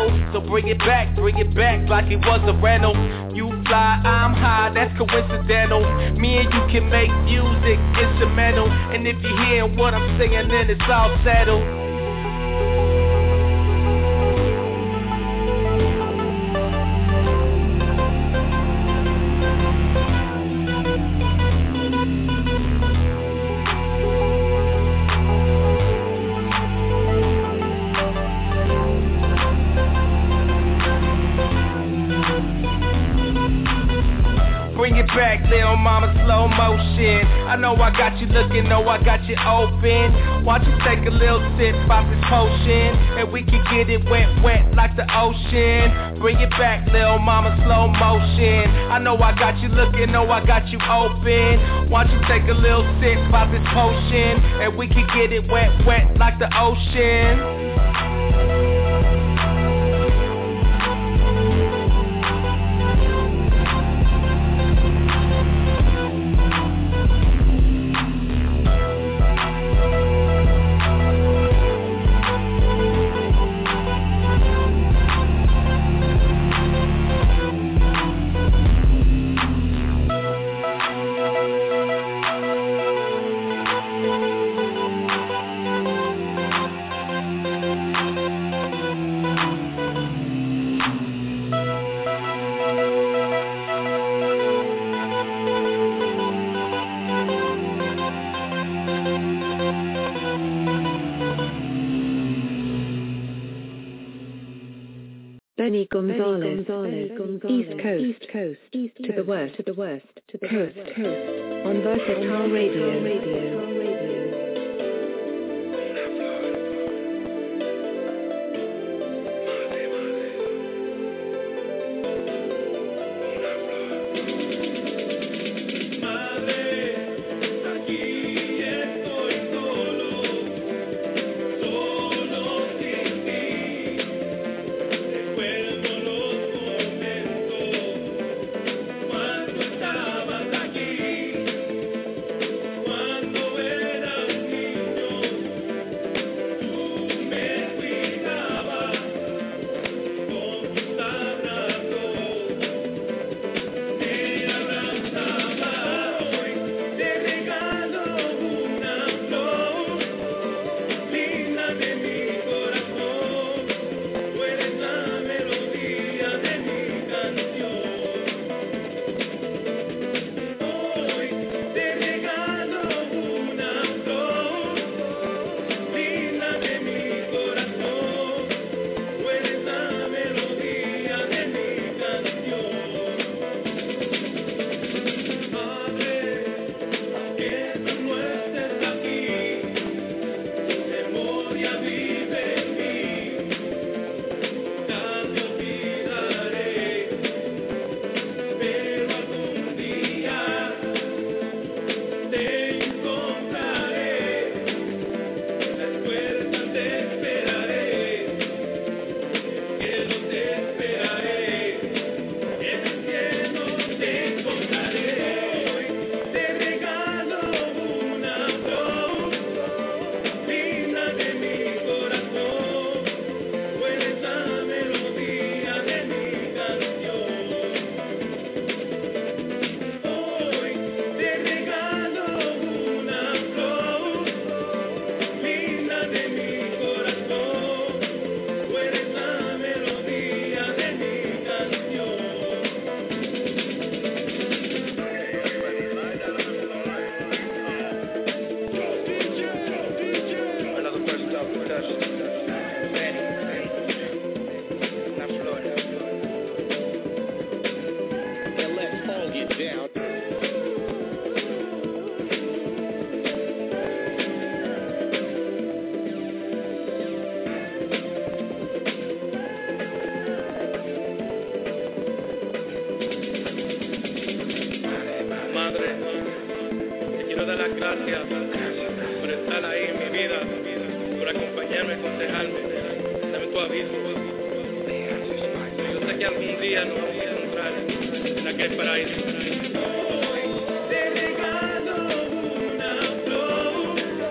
So bring it back like it was a rental. You fly, I'm high, that's coincidental. Me and you can make music instrumental. And if you hear what I'm singing, then it's all settled. Back, little mama, slow motion. I know I got you looking, know I got you open. Why don't you take a little sip of this potion, and we can get it wet like the ocean. Bring it back, little mama, slow motion. I know I got you looking, know I got you open. Why don't you take a little sip of this potion, and we can get it wet like the ocean. Benny Gonzalez, East Coast, to the west, coast, on Versatile Radio.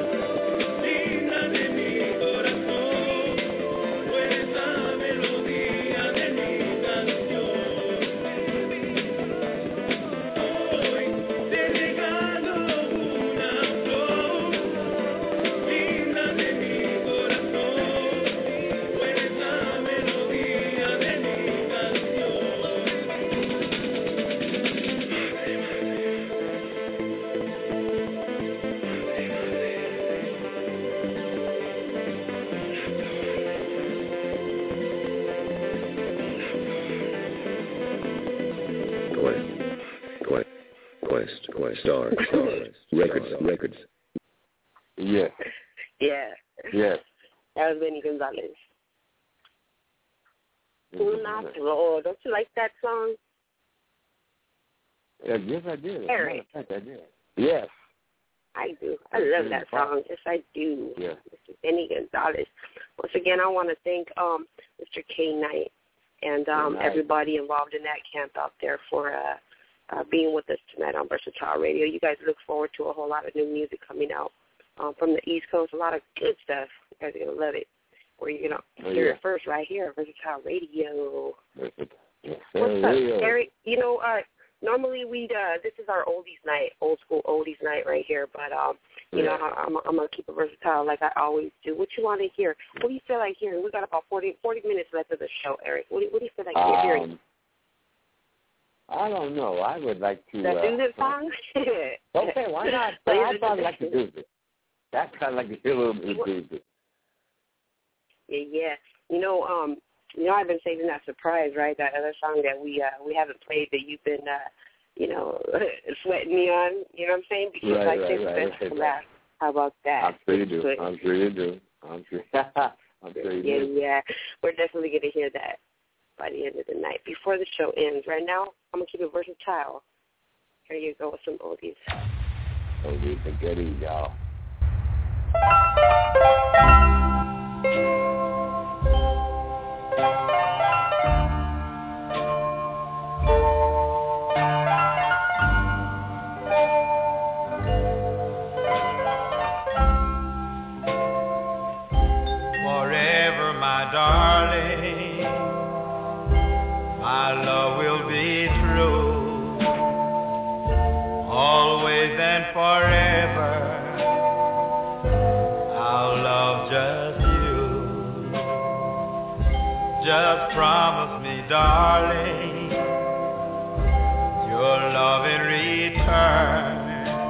Melodía Star Records. Yes. Yeah. Yes. That was Benny Gonzalez. Una Flor. Don't you like that song? Yes, I did. Eric. I did. Yes. I do. I love that song. Yes, I do. Yeah. Mr. Benny Gonzalez. Once again, I want to thank Mr. K. Knight and everybody involved in that camp out there for being with us tonight on Versatile Radio. You guys look forward to a whole lot of new music coming out from the East Coast. A lot of good stuff. You guys are going to love it. Or you're going to hear it first right here, Versatile Radio. What's up, Eric? You know, normally this is our oldies night, old school oldies night right here. But you know, I'm gonna keep it versatile like I always do. What you want to hear? What do you feel like hearing? We got about 40 minutes left of the show, Eric. What do you feel like hearing? I don't know. I would like to. The Do This song? Okay, why not? I'd probably like to do this. That's kind of like to hear a little bit of Do This. Yeah. You know, I've been saving that surprise, right? That other song that we haven't played that you've been, sweating me on. You know what I'm saying? Because I saved the best for last. How about that? I'm sure you do. Yeah. We're definitely going to hear that by the end of the night. Before the show ends, right now, I'm going to keep it versatile. Here you go with some oldies. Oldies and goodies, y'all. Forever, my darling, my love will be true, always and forever. I'll love just you. Just promise me, darling, your love in return.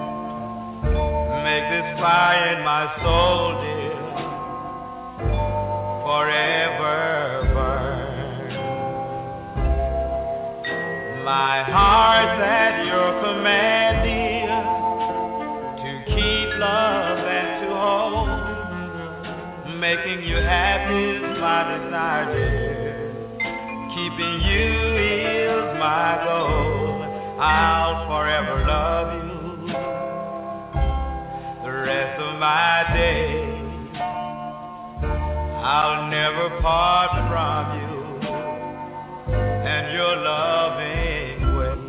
Make this fire in my soul, dear, forever burn. My heart's at your command, dear, to keep love and to hold. Making you happy is my desire, dear. Keeping you is my goal. I'll forever love you the rest of my days. I'll never part from you and your loving ways.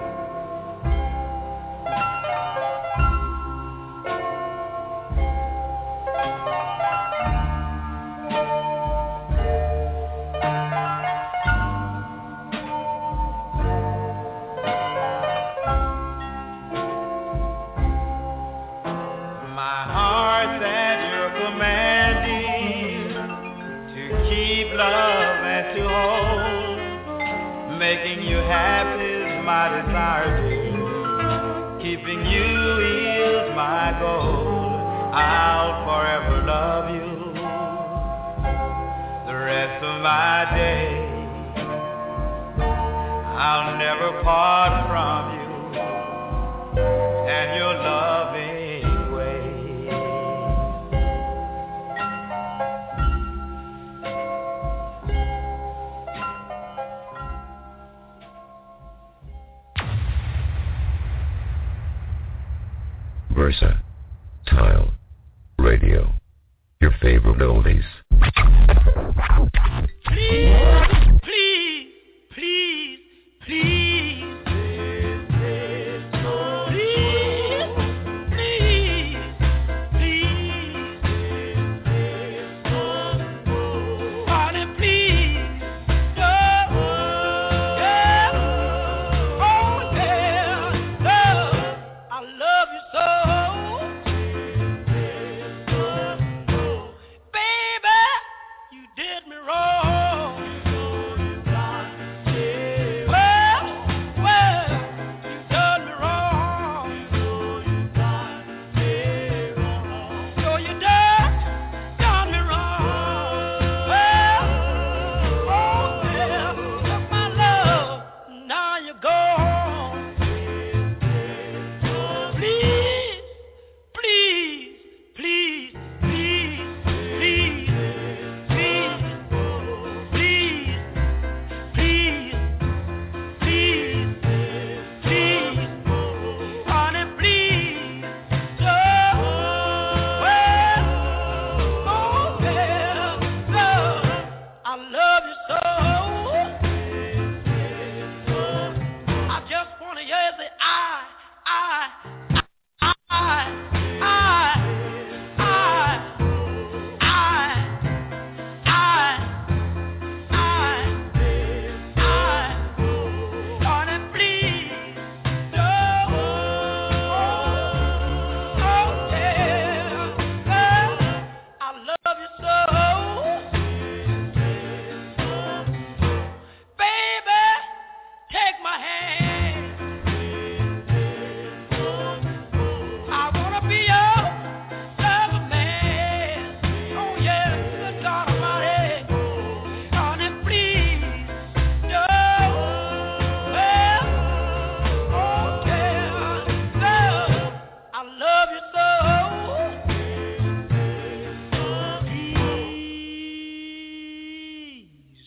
My heart's at your command, love and to hold. Making you happy is my desire, dear. Keeping you is my goal. I'll forever love you the rest of my days. I'll never part from you and your loving. Versatile Radio, your favorite oldies. Please, please, please, please, honey, please, oh yeah, love, I love you so.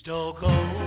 don't go.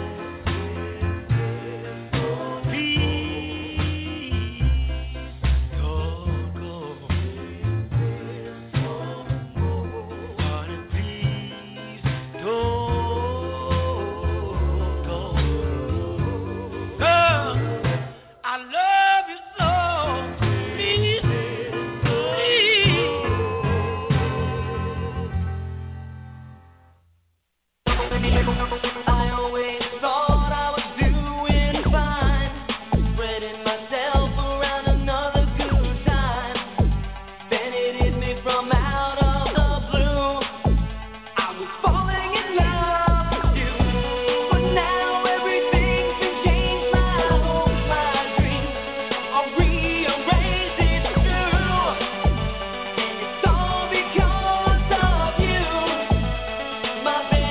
I always thought I was doing fine, spreading myself around another good time. Then it hit me from out of the blue. I was falling in love with you, but now everything's been changed. My hopes, my dreams are rearranged. It's true, and it's all because of you, my baby.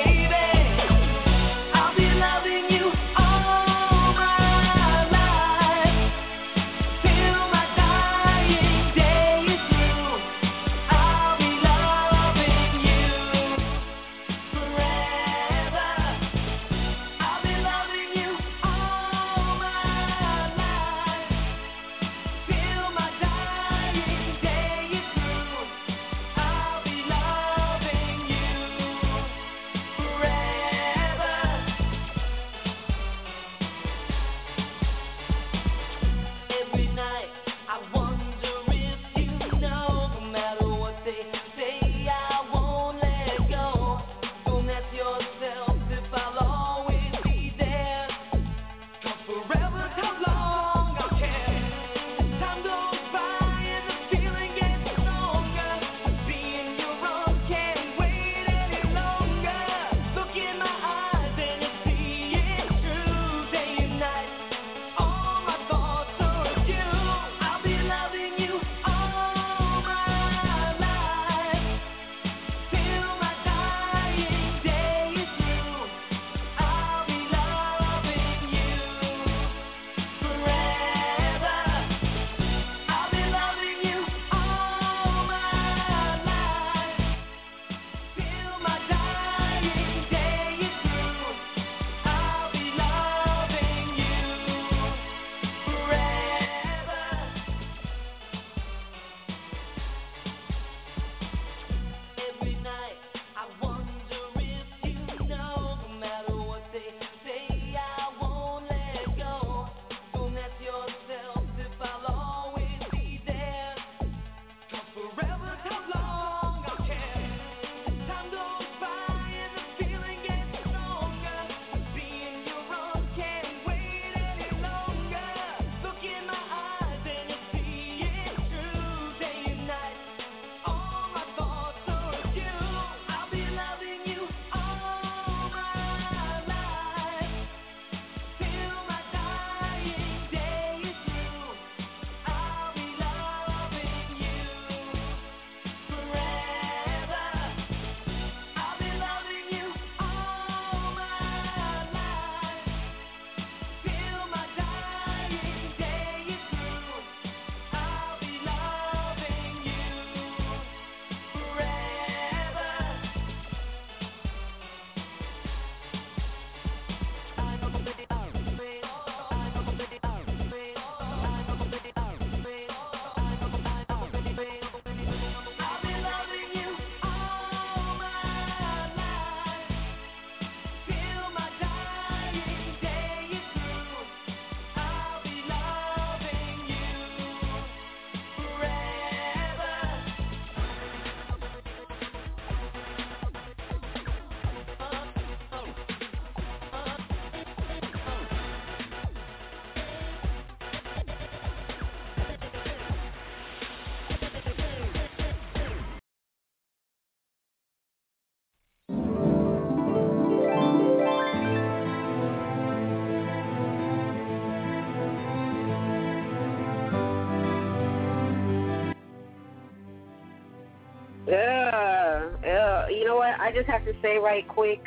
You know what? I just have to say right quick,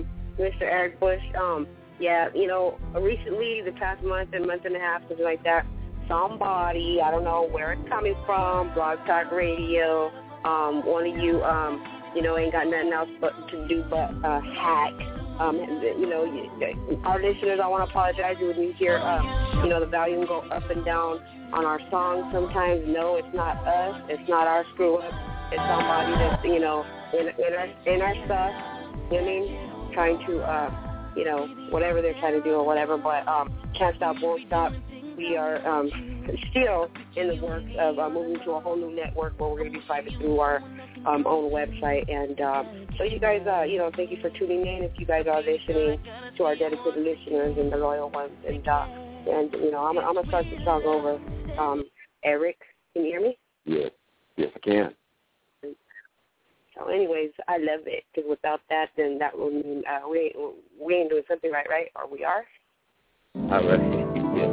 Mr. Eric Bush, yeah, you know, recently, the past month and a half, something like that, somebody, I don't know where it's coming from, Blog Talk Radio, one of you, you know, ain't got nothing else but to do but hack Our listeners, I want to apologize when you hear, the volume go up and down on our songs sometimes. No, it's not us. It's not our screw up. It's somebody that's, in our stuff, you know what I mean, trying to, whatever they're trying to do or whatever, but can't stop, won't stop. We are still in the works of moving to a whole new network where we're going to be private through our own website. And so you guys, thank you for tuning in. If you guys are listening to our dedicated listeners and the loyal ones. And I'm going to start the song over. Eric, can you hear me? Yes, I can. So anyways, I love it, because without that, then that will mean we ain't doing something right? Or we are? I reckon, yeah.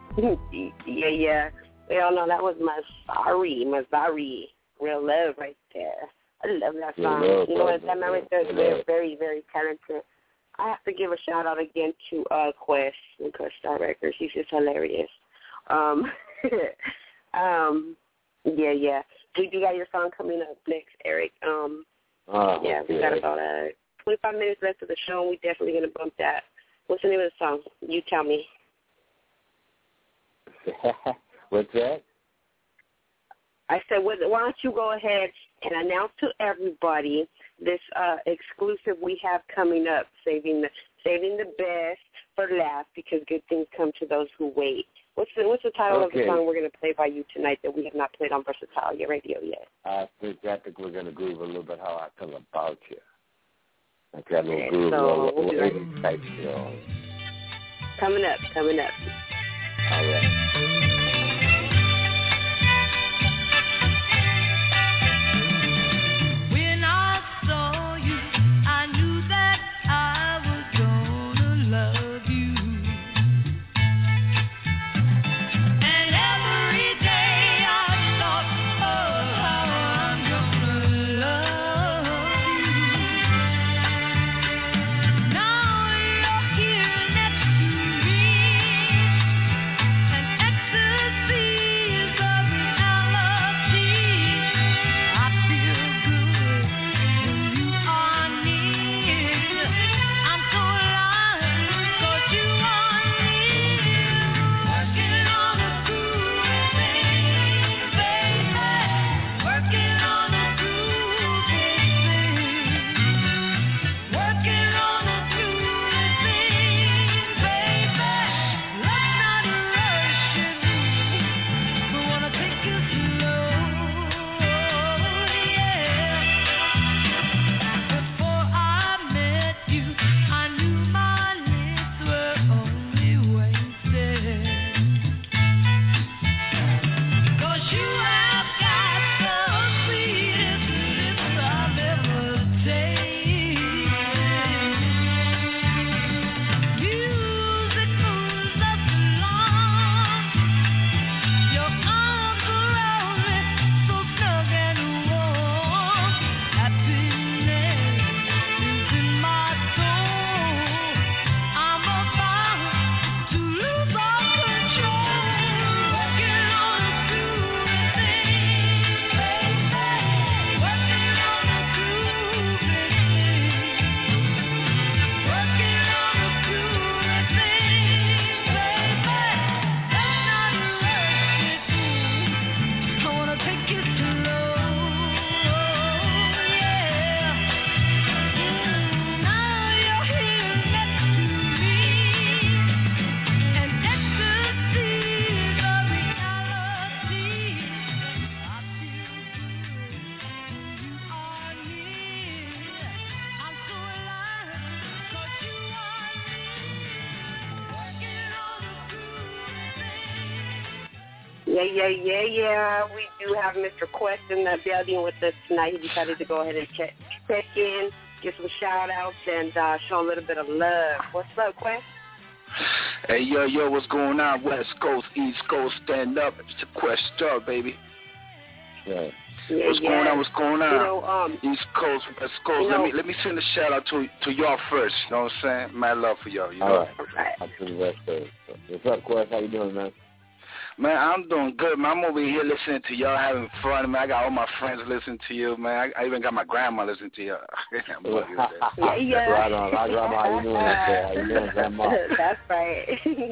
Yeah. We all know that was Mazari. Real love right there. I love that song. You know what? That man right there is very, very, very talented. I have to give a shout out again to Quest and Quest Star Records. He's just hilarious. Yeah. We do got your song coming up next, Eric. We got about 25 minutes left of the show, and we're definitely going to bump that. What's the name of the song? You tell me. What's that? I said, why don't you go ahead and announce to everybody this exclusive we have coming up, saving the best for last, because good things come to those who wait. What's the title of the song we're going to play by you tonight that we have not played on Versatalia Radio yet? I think we're going to groove a little bit how I feel about you. I got a little groove, a little type feel. Coming up. All right. Yeah. We do have Mr. Quest in the building with us tonight. He decided to go ahead and check in, give some shout-outs, and show a little bit of love. What's up, Quest? Hey, yo, what's going on? West Coast, East Coast, stand up. It's a Quest Star, baby. Yeah. What's going on? East Coast, West Coast. Let me send a shout-out to y'all first. You know what I'm saying? Mad love for y'all, you know? All right. Up to the West Coast. What's up, Quest? How you doing, man? Man, I'm doing good, man. I'm over here listening to y'all, having fun, man. I got all my friends listening to you, man. I even got my grandma listening to you. Yeah. Right on. Hi, Grandma. How you doing up there? How you doing, Grandma? That's right.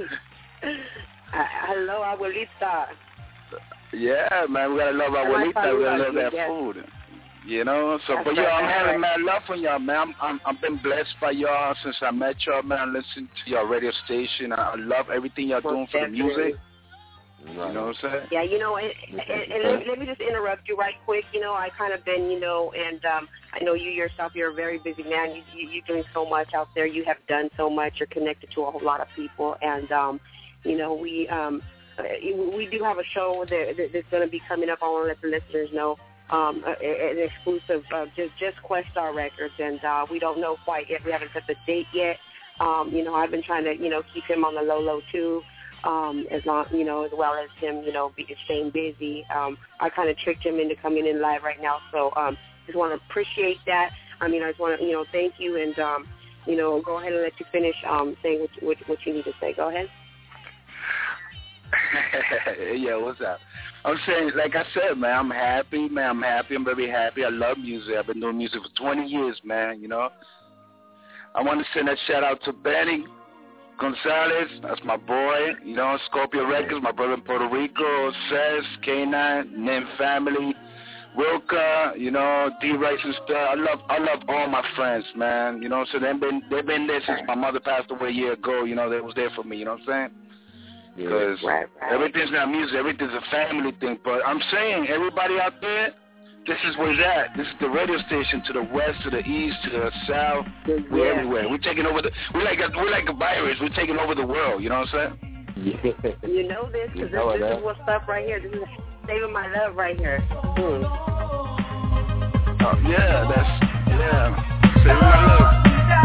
Hello, abuelita. Yeah, man. We got to love our abuelita. We got to love that food. You know? So, but, I'm having mad love for y'all, man. I've been blessed by y'all since I met y'all, man. I listen to your radio station. I love everything y'all doing for the music. You know what I'm saying? Yeah, you know, and let me just interrupt you right quick. You know, I kind of been, and I know you yourself, you're a very busy man. You're doing so much out there. You have done so much. You're connected to a whole lot of people. And, we do have a show that's going to be coming up. I want to let the listeners know. An exclusive, just Quest Star Records. And we don't know quite yet. We haven't set the date yet. I've been trying to, keep him on the low too. as long, as well as him, staying busy. I kind of tricked him into coming in live right now, so just want to appreciate that. I just want to, thank you, and go ahead and let you finish saying what you need to say. Go ahead. Yeah, what's up? I'm saying, like I said, man, I'm happy, man. I'm happy. I'm very happy. I love music. I've been doing music for 20 years, man, I want to send a shout-out to Benny Gonzalez. That's my boy. Scorpio Records, my brother in Puerto Rico, Cez, K9, Nim Family, Wilka, D. Rice and stuff. I love all my friends, man. So they've been there since my mother passed away a year ago. They was there for me, you know what I'm saying? Because everything's not music, everything's a family thing. But I'm saying, everybody out there, this is where it's at. This is the radio station to the west, to the east, to the south. We're everywhere. We're taking over we're like a virus. We're taking over the world. You know what I'm saying? You know this, because this is what's up right here. This is saving my love right here. Saving my love.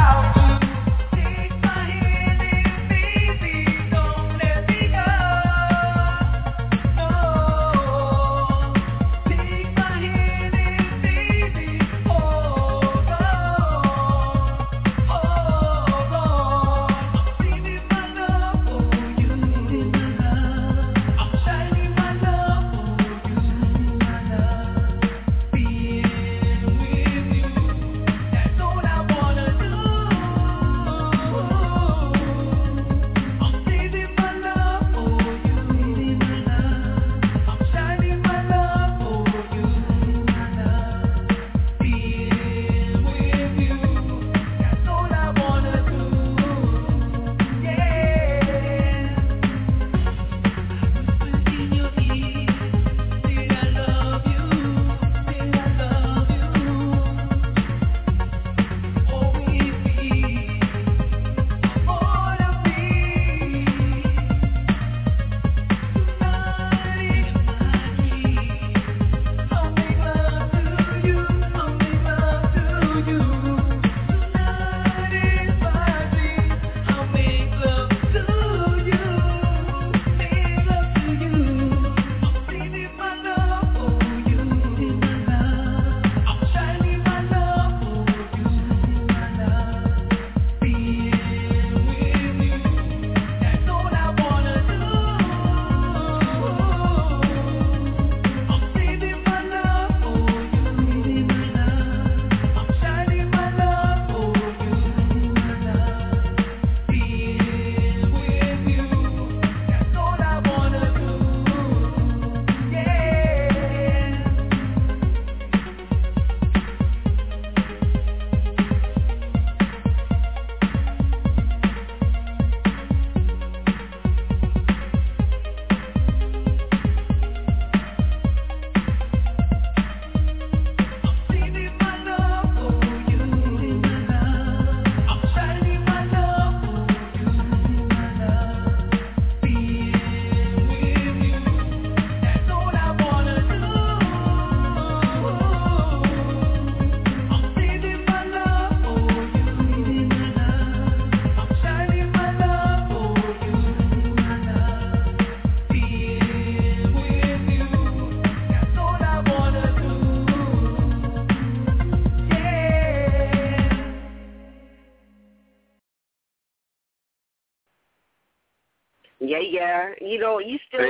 Yeah. You still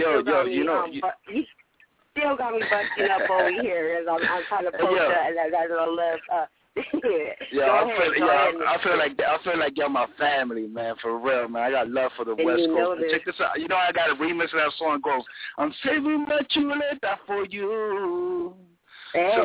you still got me busting up over here as I'm trying to post that little love. I feel like y'all my family, man, for real, man. I got love for the West Coast. Check this out. I got a remix of that song goes, I'm saving my chuleta for you. Hey,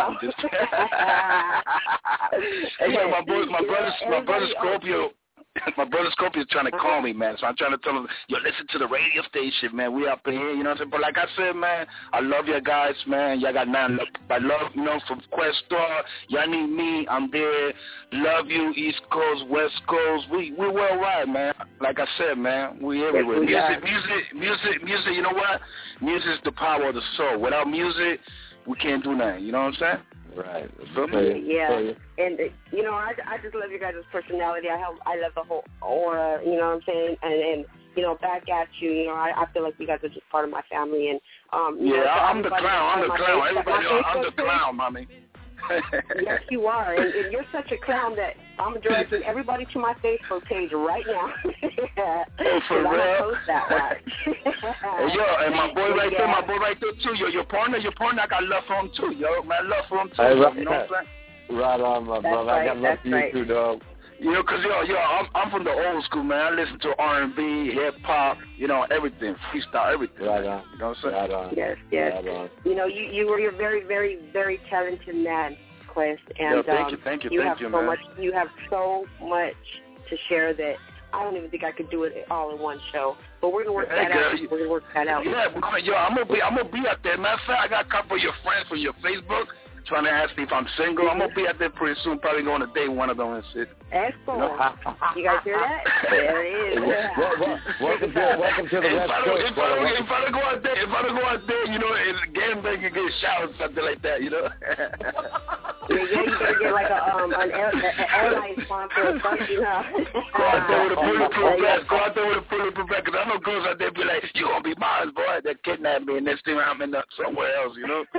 my brother Scorpio. My brother Scorpio is trying to call me, man. So I'm trying to tell him, listen to the radio station, man. We up in here, you know what I'm saying? But like I said, man, I love you guys, man. Y'all got nothing. I love, from Questar. Y'all need me. I'm there. Love you, East Coast, West Coast. We worldwide, man. Like I said, man, we everywhere. Music, you know what? Music is the power of the soul. Without music, we can't do nothing. You know what I'm saying? Right. Yeah. And, I just love your guys' personality. I love the whole aura, you know what I'm saying? And back at you. I feel like you guys are just part of my family. And I'm the clown. Everybody, I'm the clown, mommy. Yes, you are, and you're such a clown that I'm directing everybody to my Facebook page right now. For real? Post that one. Hey, and my boy right there too. Your partner, I got love for him too, yo. Man, love for him too. Hey, you know what I'm saying? Right on, my brother. Right, I got love for you too, dog. Cause I'm from the old school, man. I listen to R&B, hip hop, everything, freestyle, everything. Right on. You know what I'm saying? Right on. Yes. Right on. You're very, very, very talented man, Quest, and thank you, you have man. so much. You have so much to share that I don't even think I could do it all in one show. But we're gonna work that out. We're gonna work that out. Yeah, I'm gonna be out there. Matter of fact, I got a couple of your friends from your Facebook trying to ask me if I'm single. I'm gonna be out there pretty soon. Probably going to date one of them and shit. Excellent. You guys hear that? There it is. Welcome to the West Coast. If I don't go out there, and gambling can get shot or something like that, Yeah, you better get like an airline sponsor or something, Go out there with a bulletproof vest. Because I know girls out there be like, you gonna be mine, boy. They kidnap me and next thing I'm in somewhere else,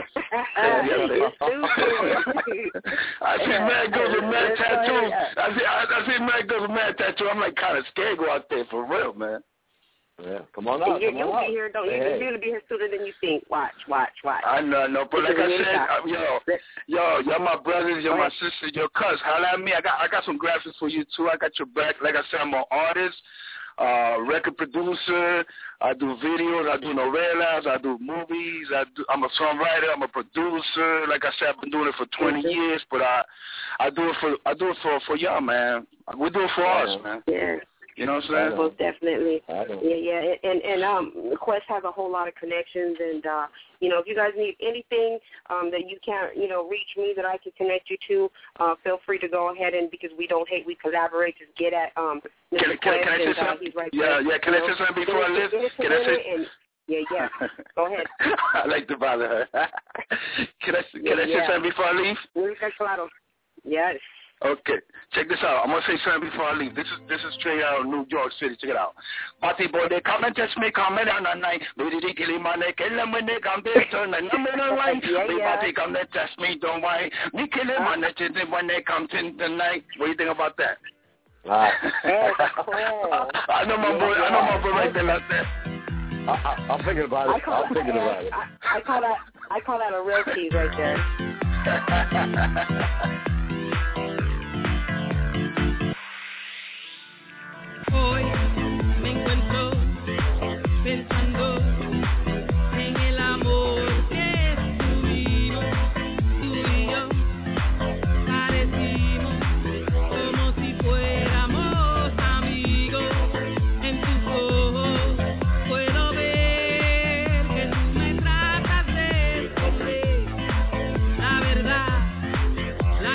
I see mad girls with mad tattoos. I see mad girls with mad tattoos. I'm like kind of scared to go out there for real, man. Yeah, come on out. You'll be here. You're going to be here sooner than you think. Watch. I know, but like I said, y'all my brothers, y'all my sisters, your cousins. Holla at me. I got some graphics for you too. I got your back. Like I said, I'm an artist. Record producer, I do videos, I do novelas, I do movies, I'm a songwriter, I'm a producer. Like I said, I've been doing it for 20 years, but I do it for y'all, man. We do it for us, man. Yeah. You know what I'm saying? Most definitely. Yeah. And Quest has a whole lot of connections, and if you guys need anything that you can't, reach me that I can connect you to, feel free to go ahead, and because we don't hate, we collaborate. Just get at Mr. Quest, and he's right there. Yeah. Can I say something before I leave? Can I say? Yeah. Go ahead. I like to bother her. Can I say something before I leave? Yes. Okay, check this out. I'm gonna say something before I leave. This is straight out of New York City. Check it out. Party boy, they come and test me, come and on night. Maybe they kill him and they kill him when they come to turn and number no line. Maybe they come and test me, don't worry. Me kill him and they test him when they come to the night. What do you think about that? I know my boy right there like that. I'm thinking about it. I call that a real tease right there. Hoy me encuentro pensando en el amor que tuvimos, tú y yo. Parecimos como si fuéramos amigos. En tus ojos puedo ver que tú me tratas de esconder la verdad.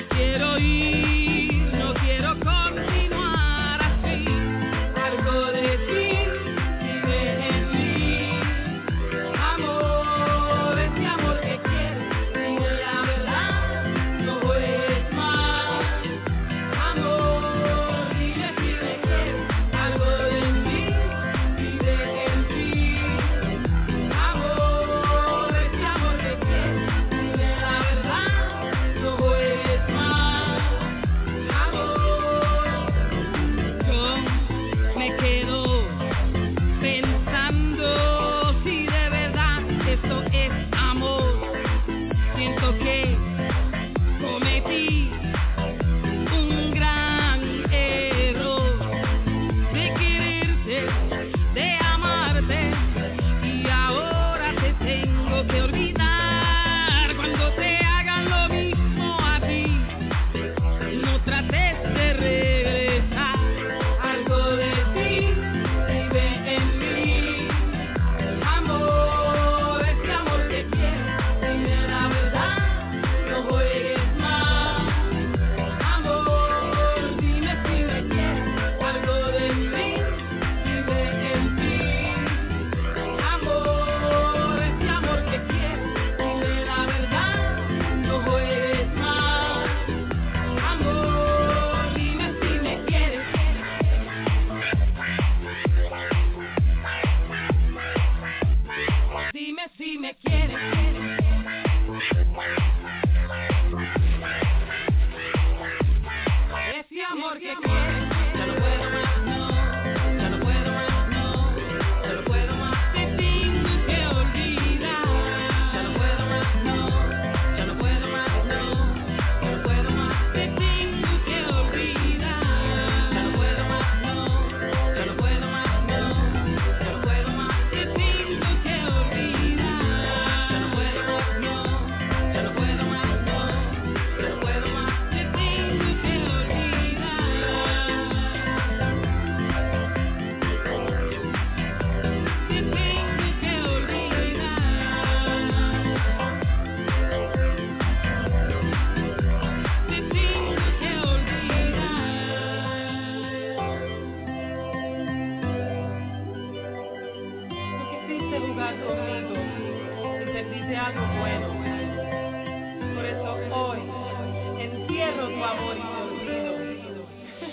quisiste jugar conmigo, y perdiste algo bueno. Por eso hoy entierro tu amor y te olvido.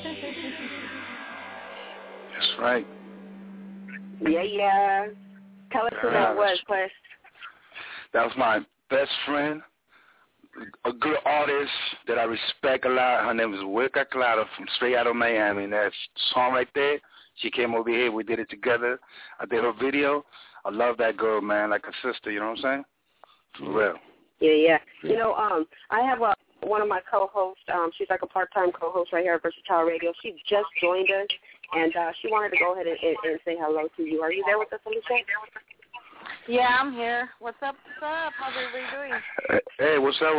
That's right. Yeah. Tell us who that was, Quest. That was my best friend, a good artist that I respect a lot. Her name is Wicca Clatter from straight out of Miami. And that song right there, she came over here. We did it together. I did her video. I love that girl, man, like a sister. You know what I'm saying? For real. Yeah. You know, I have one of my co-hosts. She's like a part-time co-host right here at Versatile Radio. She just joined us, and she wanted to go ahead and say hello to you. Are you there with us on the show? Yeah, I'm here. What's up? How's everybody doing? Hey, what's up?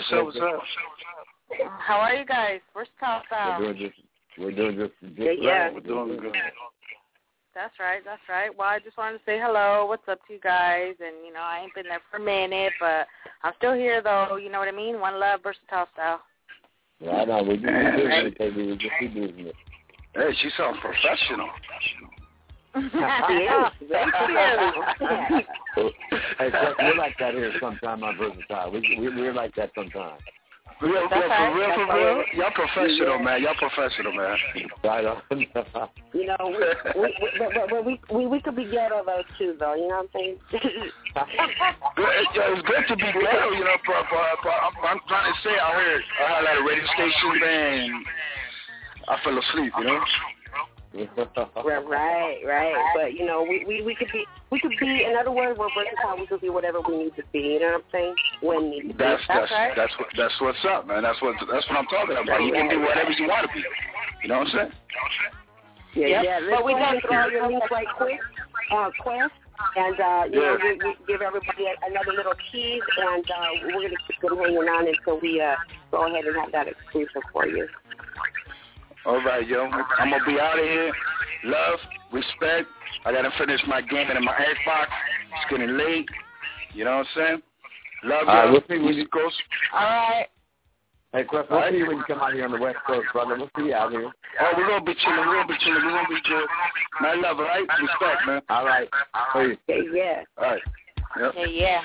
How are you guys? Versatile Style. We're doing just yeah. We're doing good. That's right. Well, I just wanted to say hello. What's up to you guys? And, I ain't been there for a minute, but I'm still here, though. You know what I mean? One love, Versatile Style. Yeah, I know. We do it. Hey, she sounds professional. Thank you. Hey, Chuck, we're like that here sometime on Versatile. We're like that sometimes. For real. Y'all professional, man. Right on. We could be ghetto though too, though. You know what I'm saying? It's good to be ghetto, but I'm trying to say I had a lot of radio stations, and I fell asleep, Right. But we could be. In other words, we're versatile. We could be whatever we need to be. You know what I'm saying? When needed. That's what's up, man. That's what I'm talking about. You can do whatever you want to be. You know what I'm saying? Yeah. But we can throw your links right quick, Quest, and give everybody another little tease, and we're gonna keep them hanging on until we go ahead and have that exclusive for you. All right, yo. I'm going to be out of here. Love, respect. I got to finish my game in my Xbox. It's getting late. You know what I'm saying? Love, yo. We'll see when you go. All right. Hey, Chris, we'll see you when you come out here on the West Coast, brother. We'll see you out here. Oh, we're going to be chilling. We're going to be good. My love, all right? Respect, man. All right. Yeah. All right. Yep. Yeah.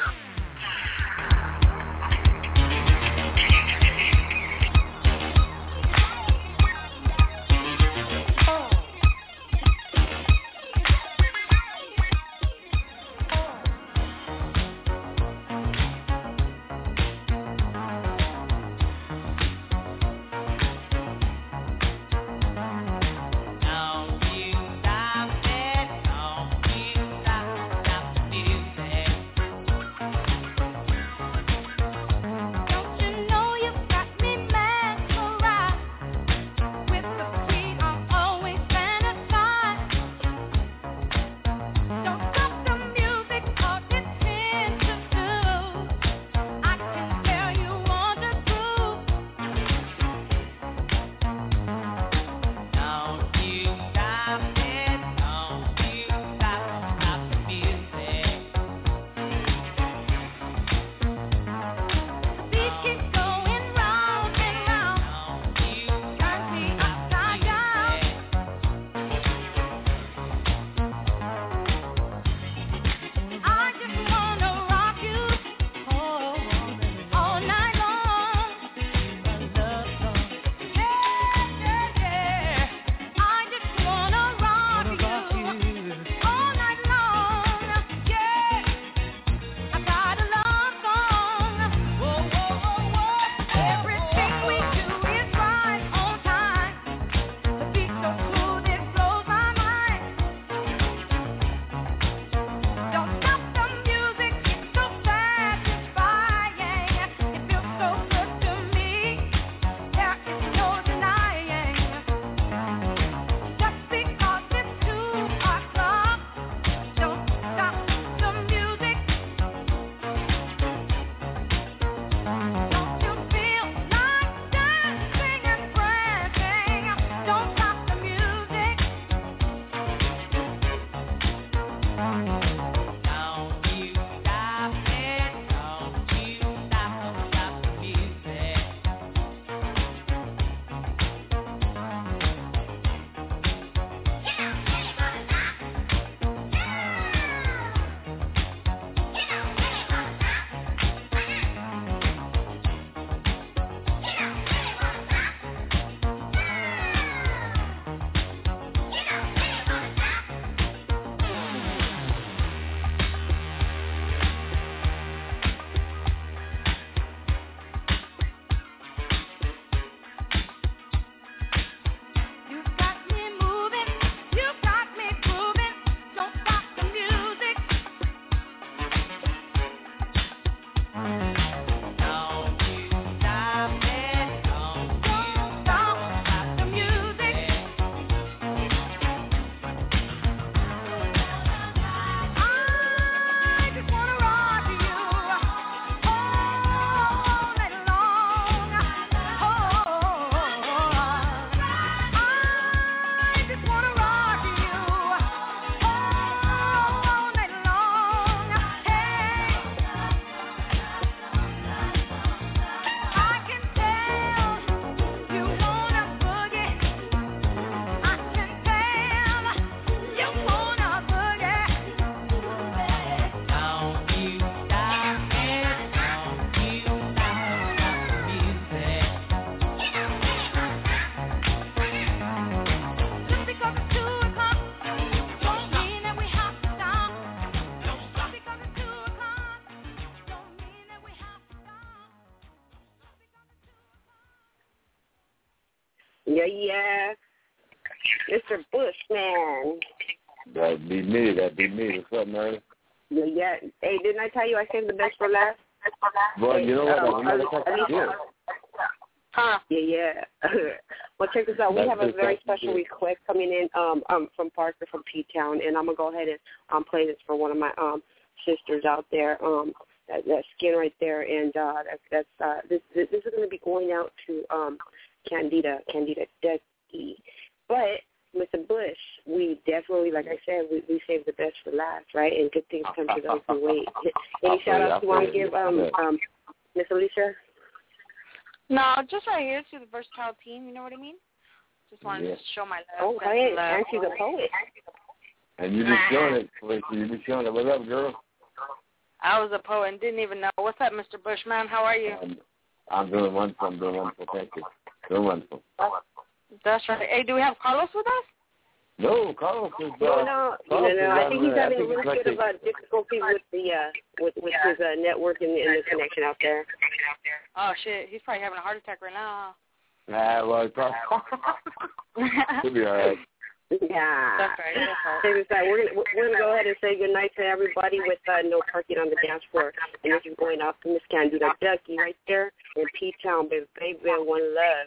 Yeah. Mr. Bushman. That'd be me. What's up, man? Yeah. Hey, didn't I tell you I saved the best for last? Well, you know what? Huh? Yeah. Well, check this out. We have a very special request coming in from Parker from P-Town, and I'm going to go ahead and play this for one of my sisters out there. That skin right there, and this is going to be going out to Candida Ducky. But Mr. Bush, we definitely, like I said, we saved the best for last, right? And good things come to those who wait. Any shout-outs you want to give, Miss Alicia? No, just right here to the versatile team. You know what I mean? Just wanted to show my love. Oh, hey, and she's a poet. And you just showing it. What's up, girl? I was a poet and didn't even know. What's up, Mr. Bushman? How are you? I'm doing wonderful. Thank you. Doing wonderful. That's right. Hey, do we have Carlos with us? No, Carlos is. No. I think he's having a little bit of difficulty with his network and the connection out there. Oh shit, he's probably having a heart attack right now. Well, he'll be all right. Yeah. That's right. We're gonna go ahead and say goodnight to everybody with no parking on the dance floor. And this is going off to Miss Candida Ducky right there in P-Town, baby, one love.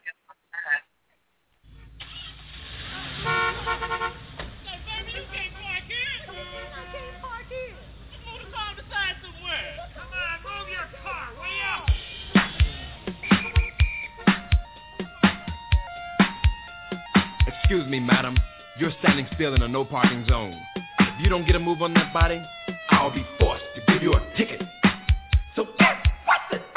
Baby, you can't park here. I can't park here. Move the car beside somewhere. Come on, move your car. Way out. Excuse me, madam. You're standing still in a no parking zone. If you don't get a move on that body, I'll be forced to give you a ticket. So get what's it?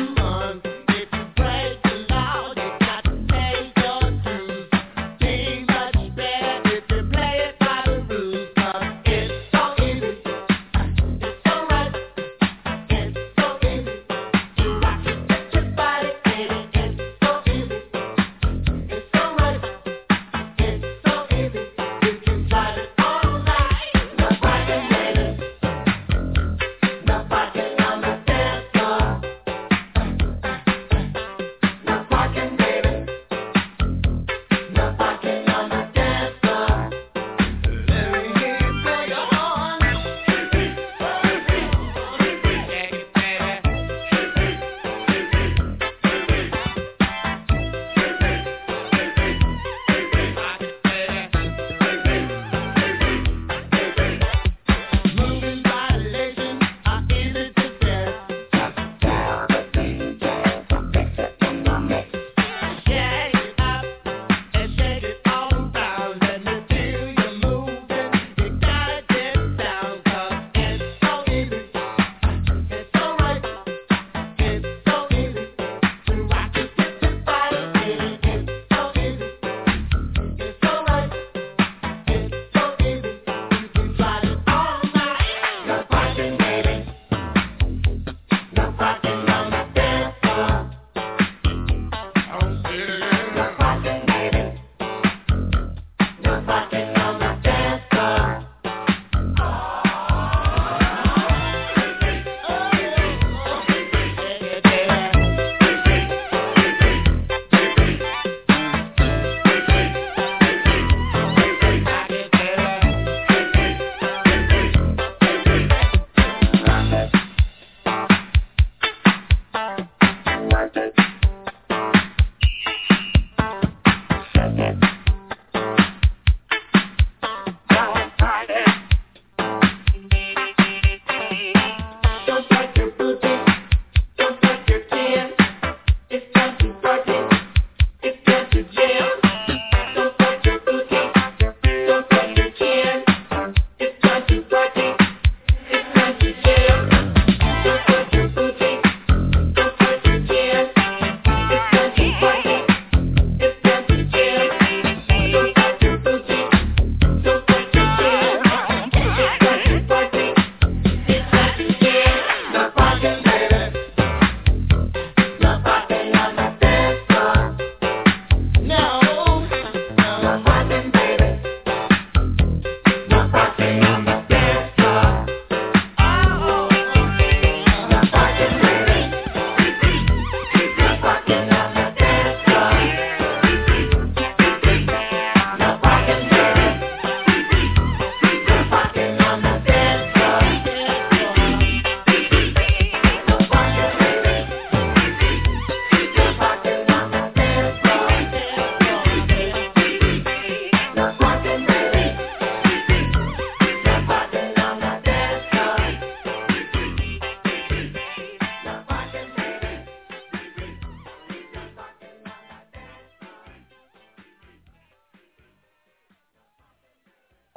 Things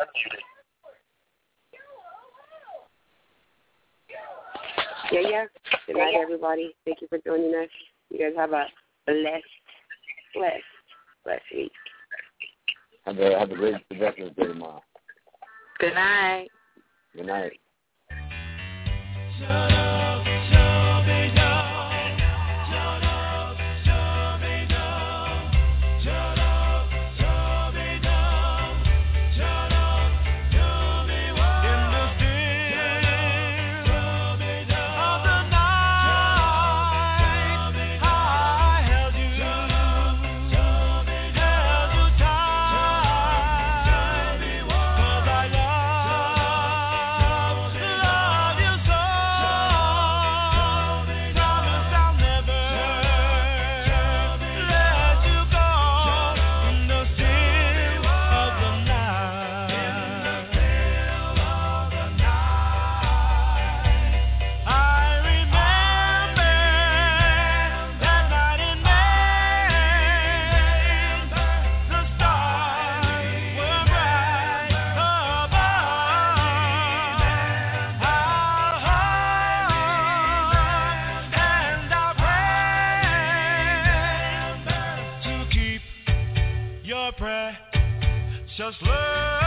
Yeah. Good night, everybody. Thank you for joining us. You guys have a blessed week. Have a great Veterans Day tomorrow. Good night. Good night. Just learn.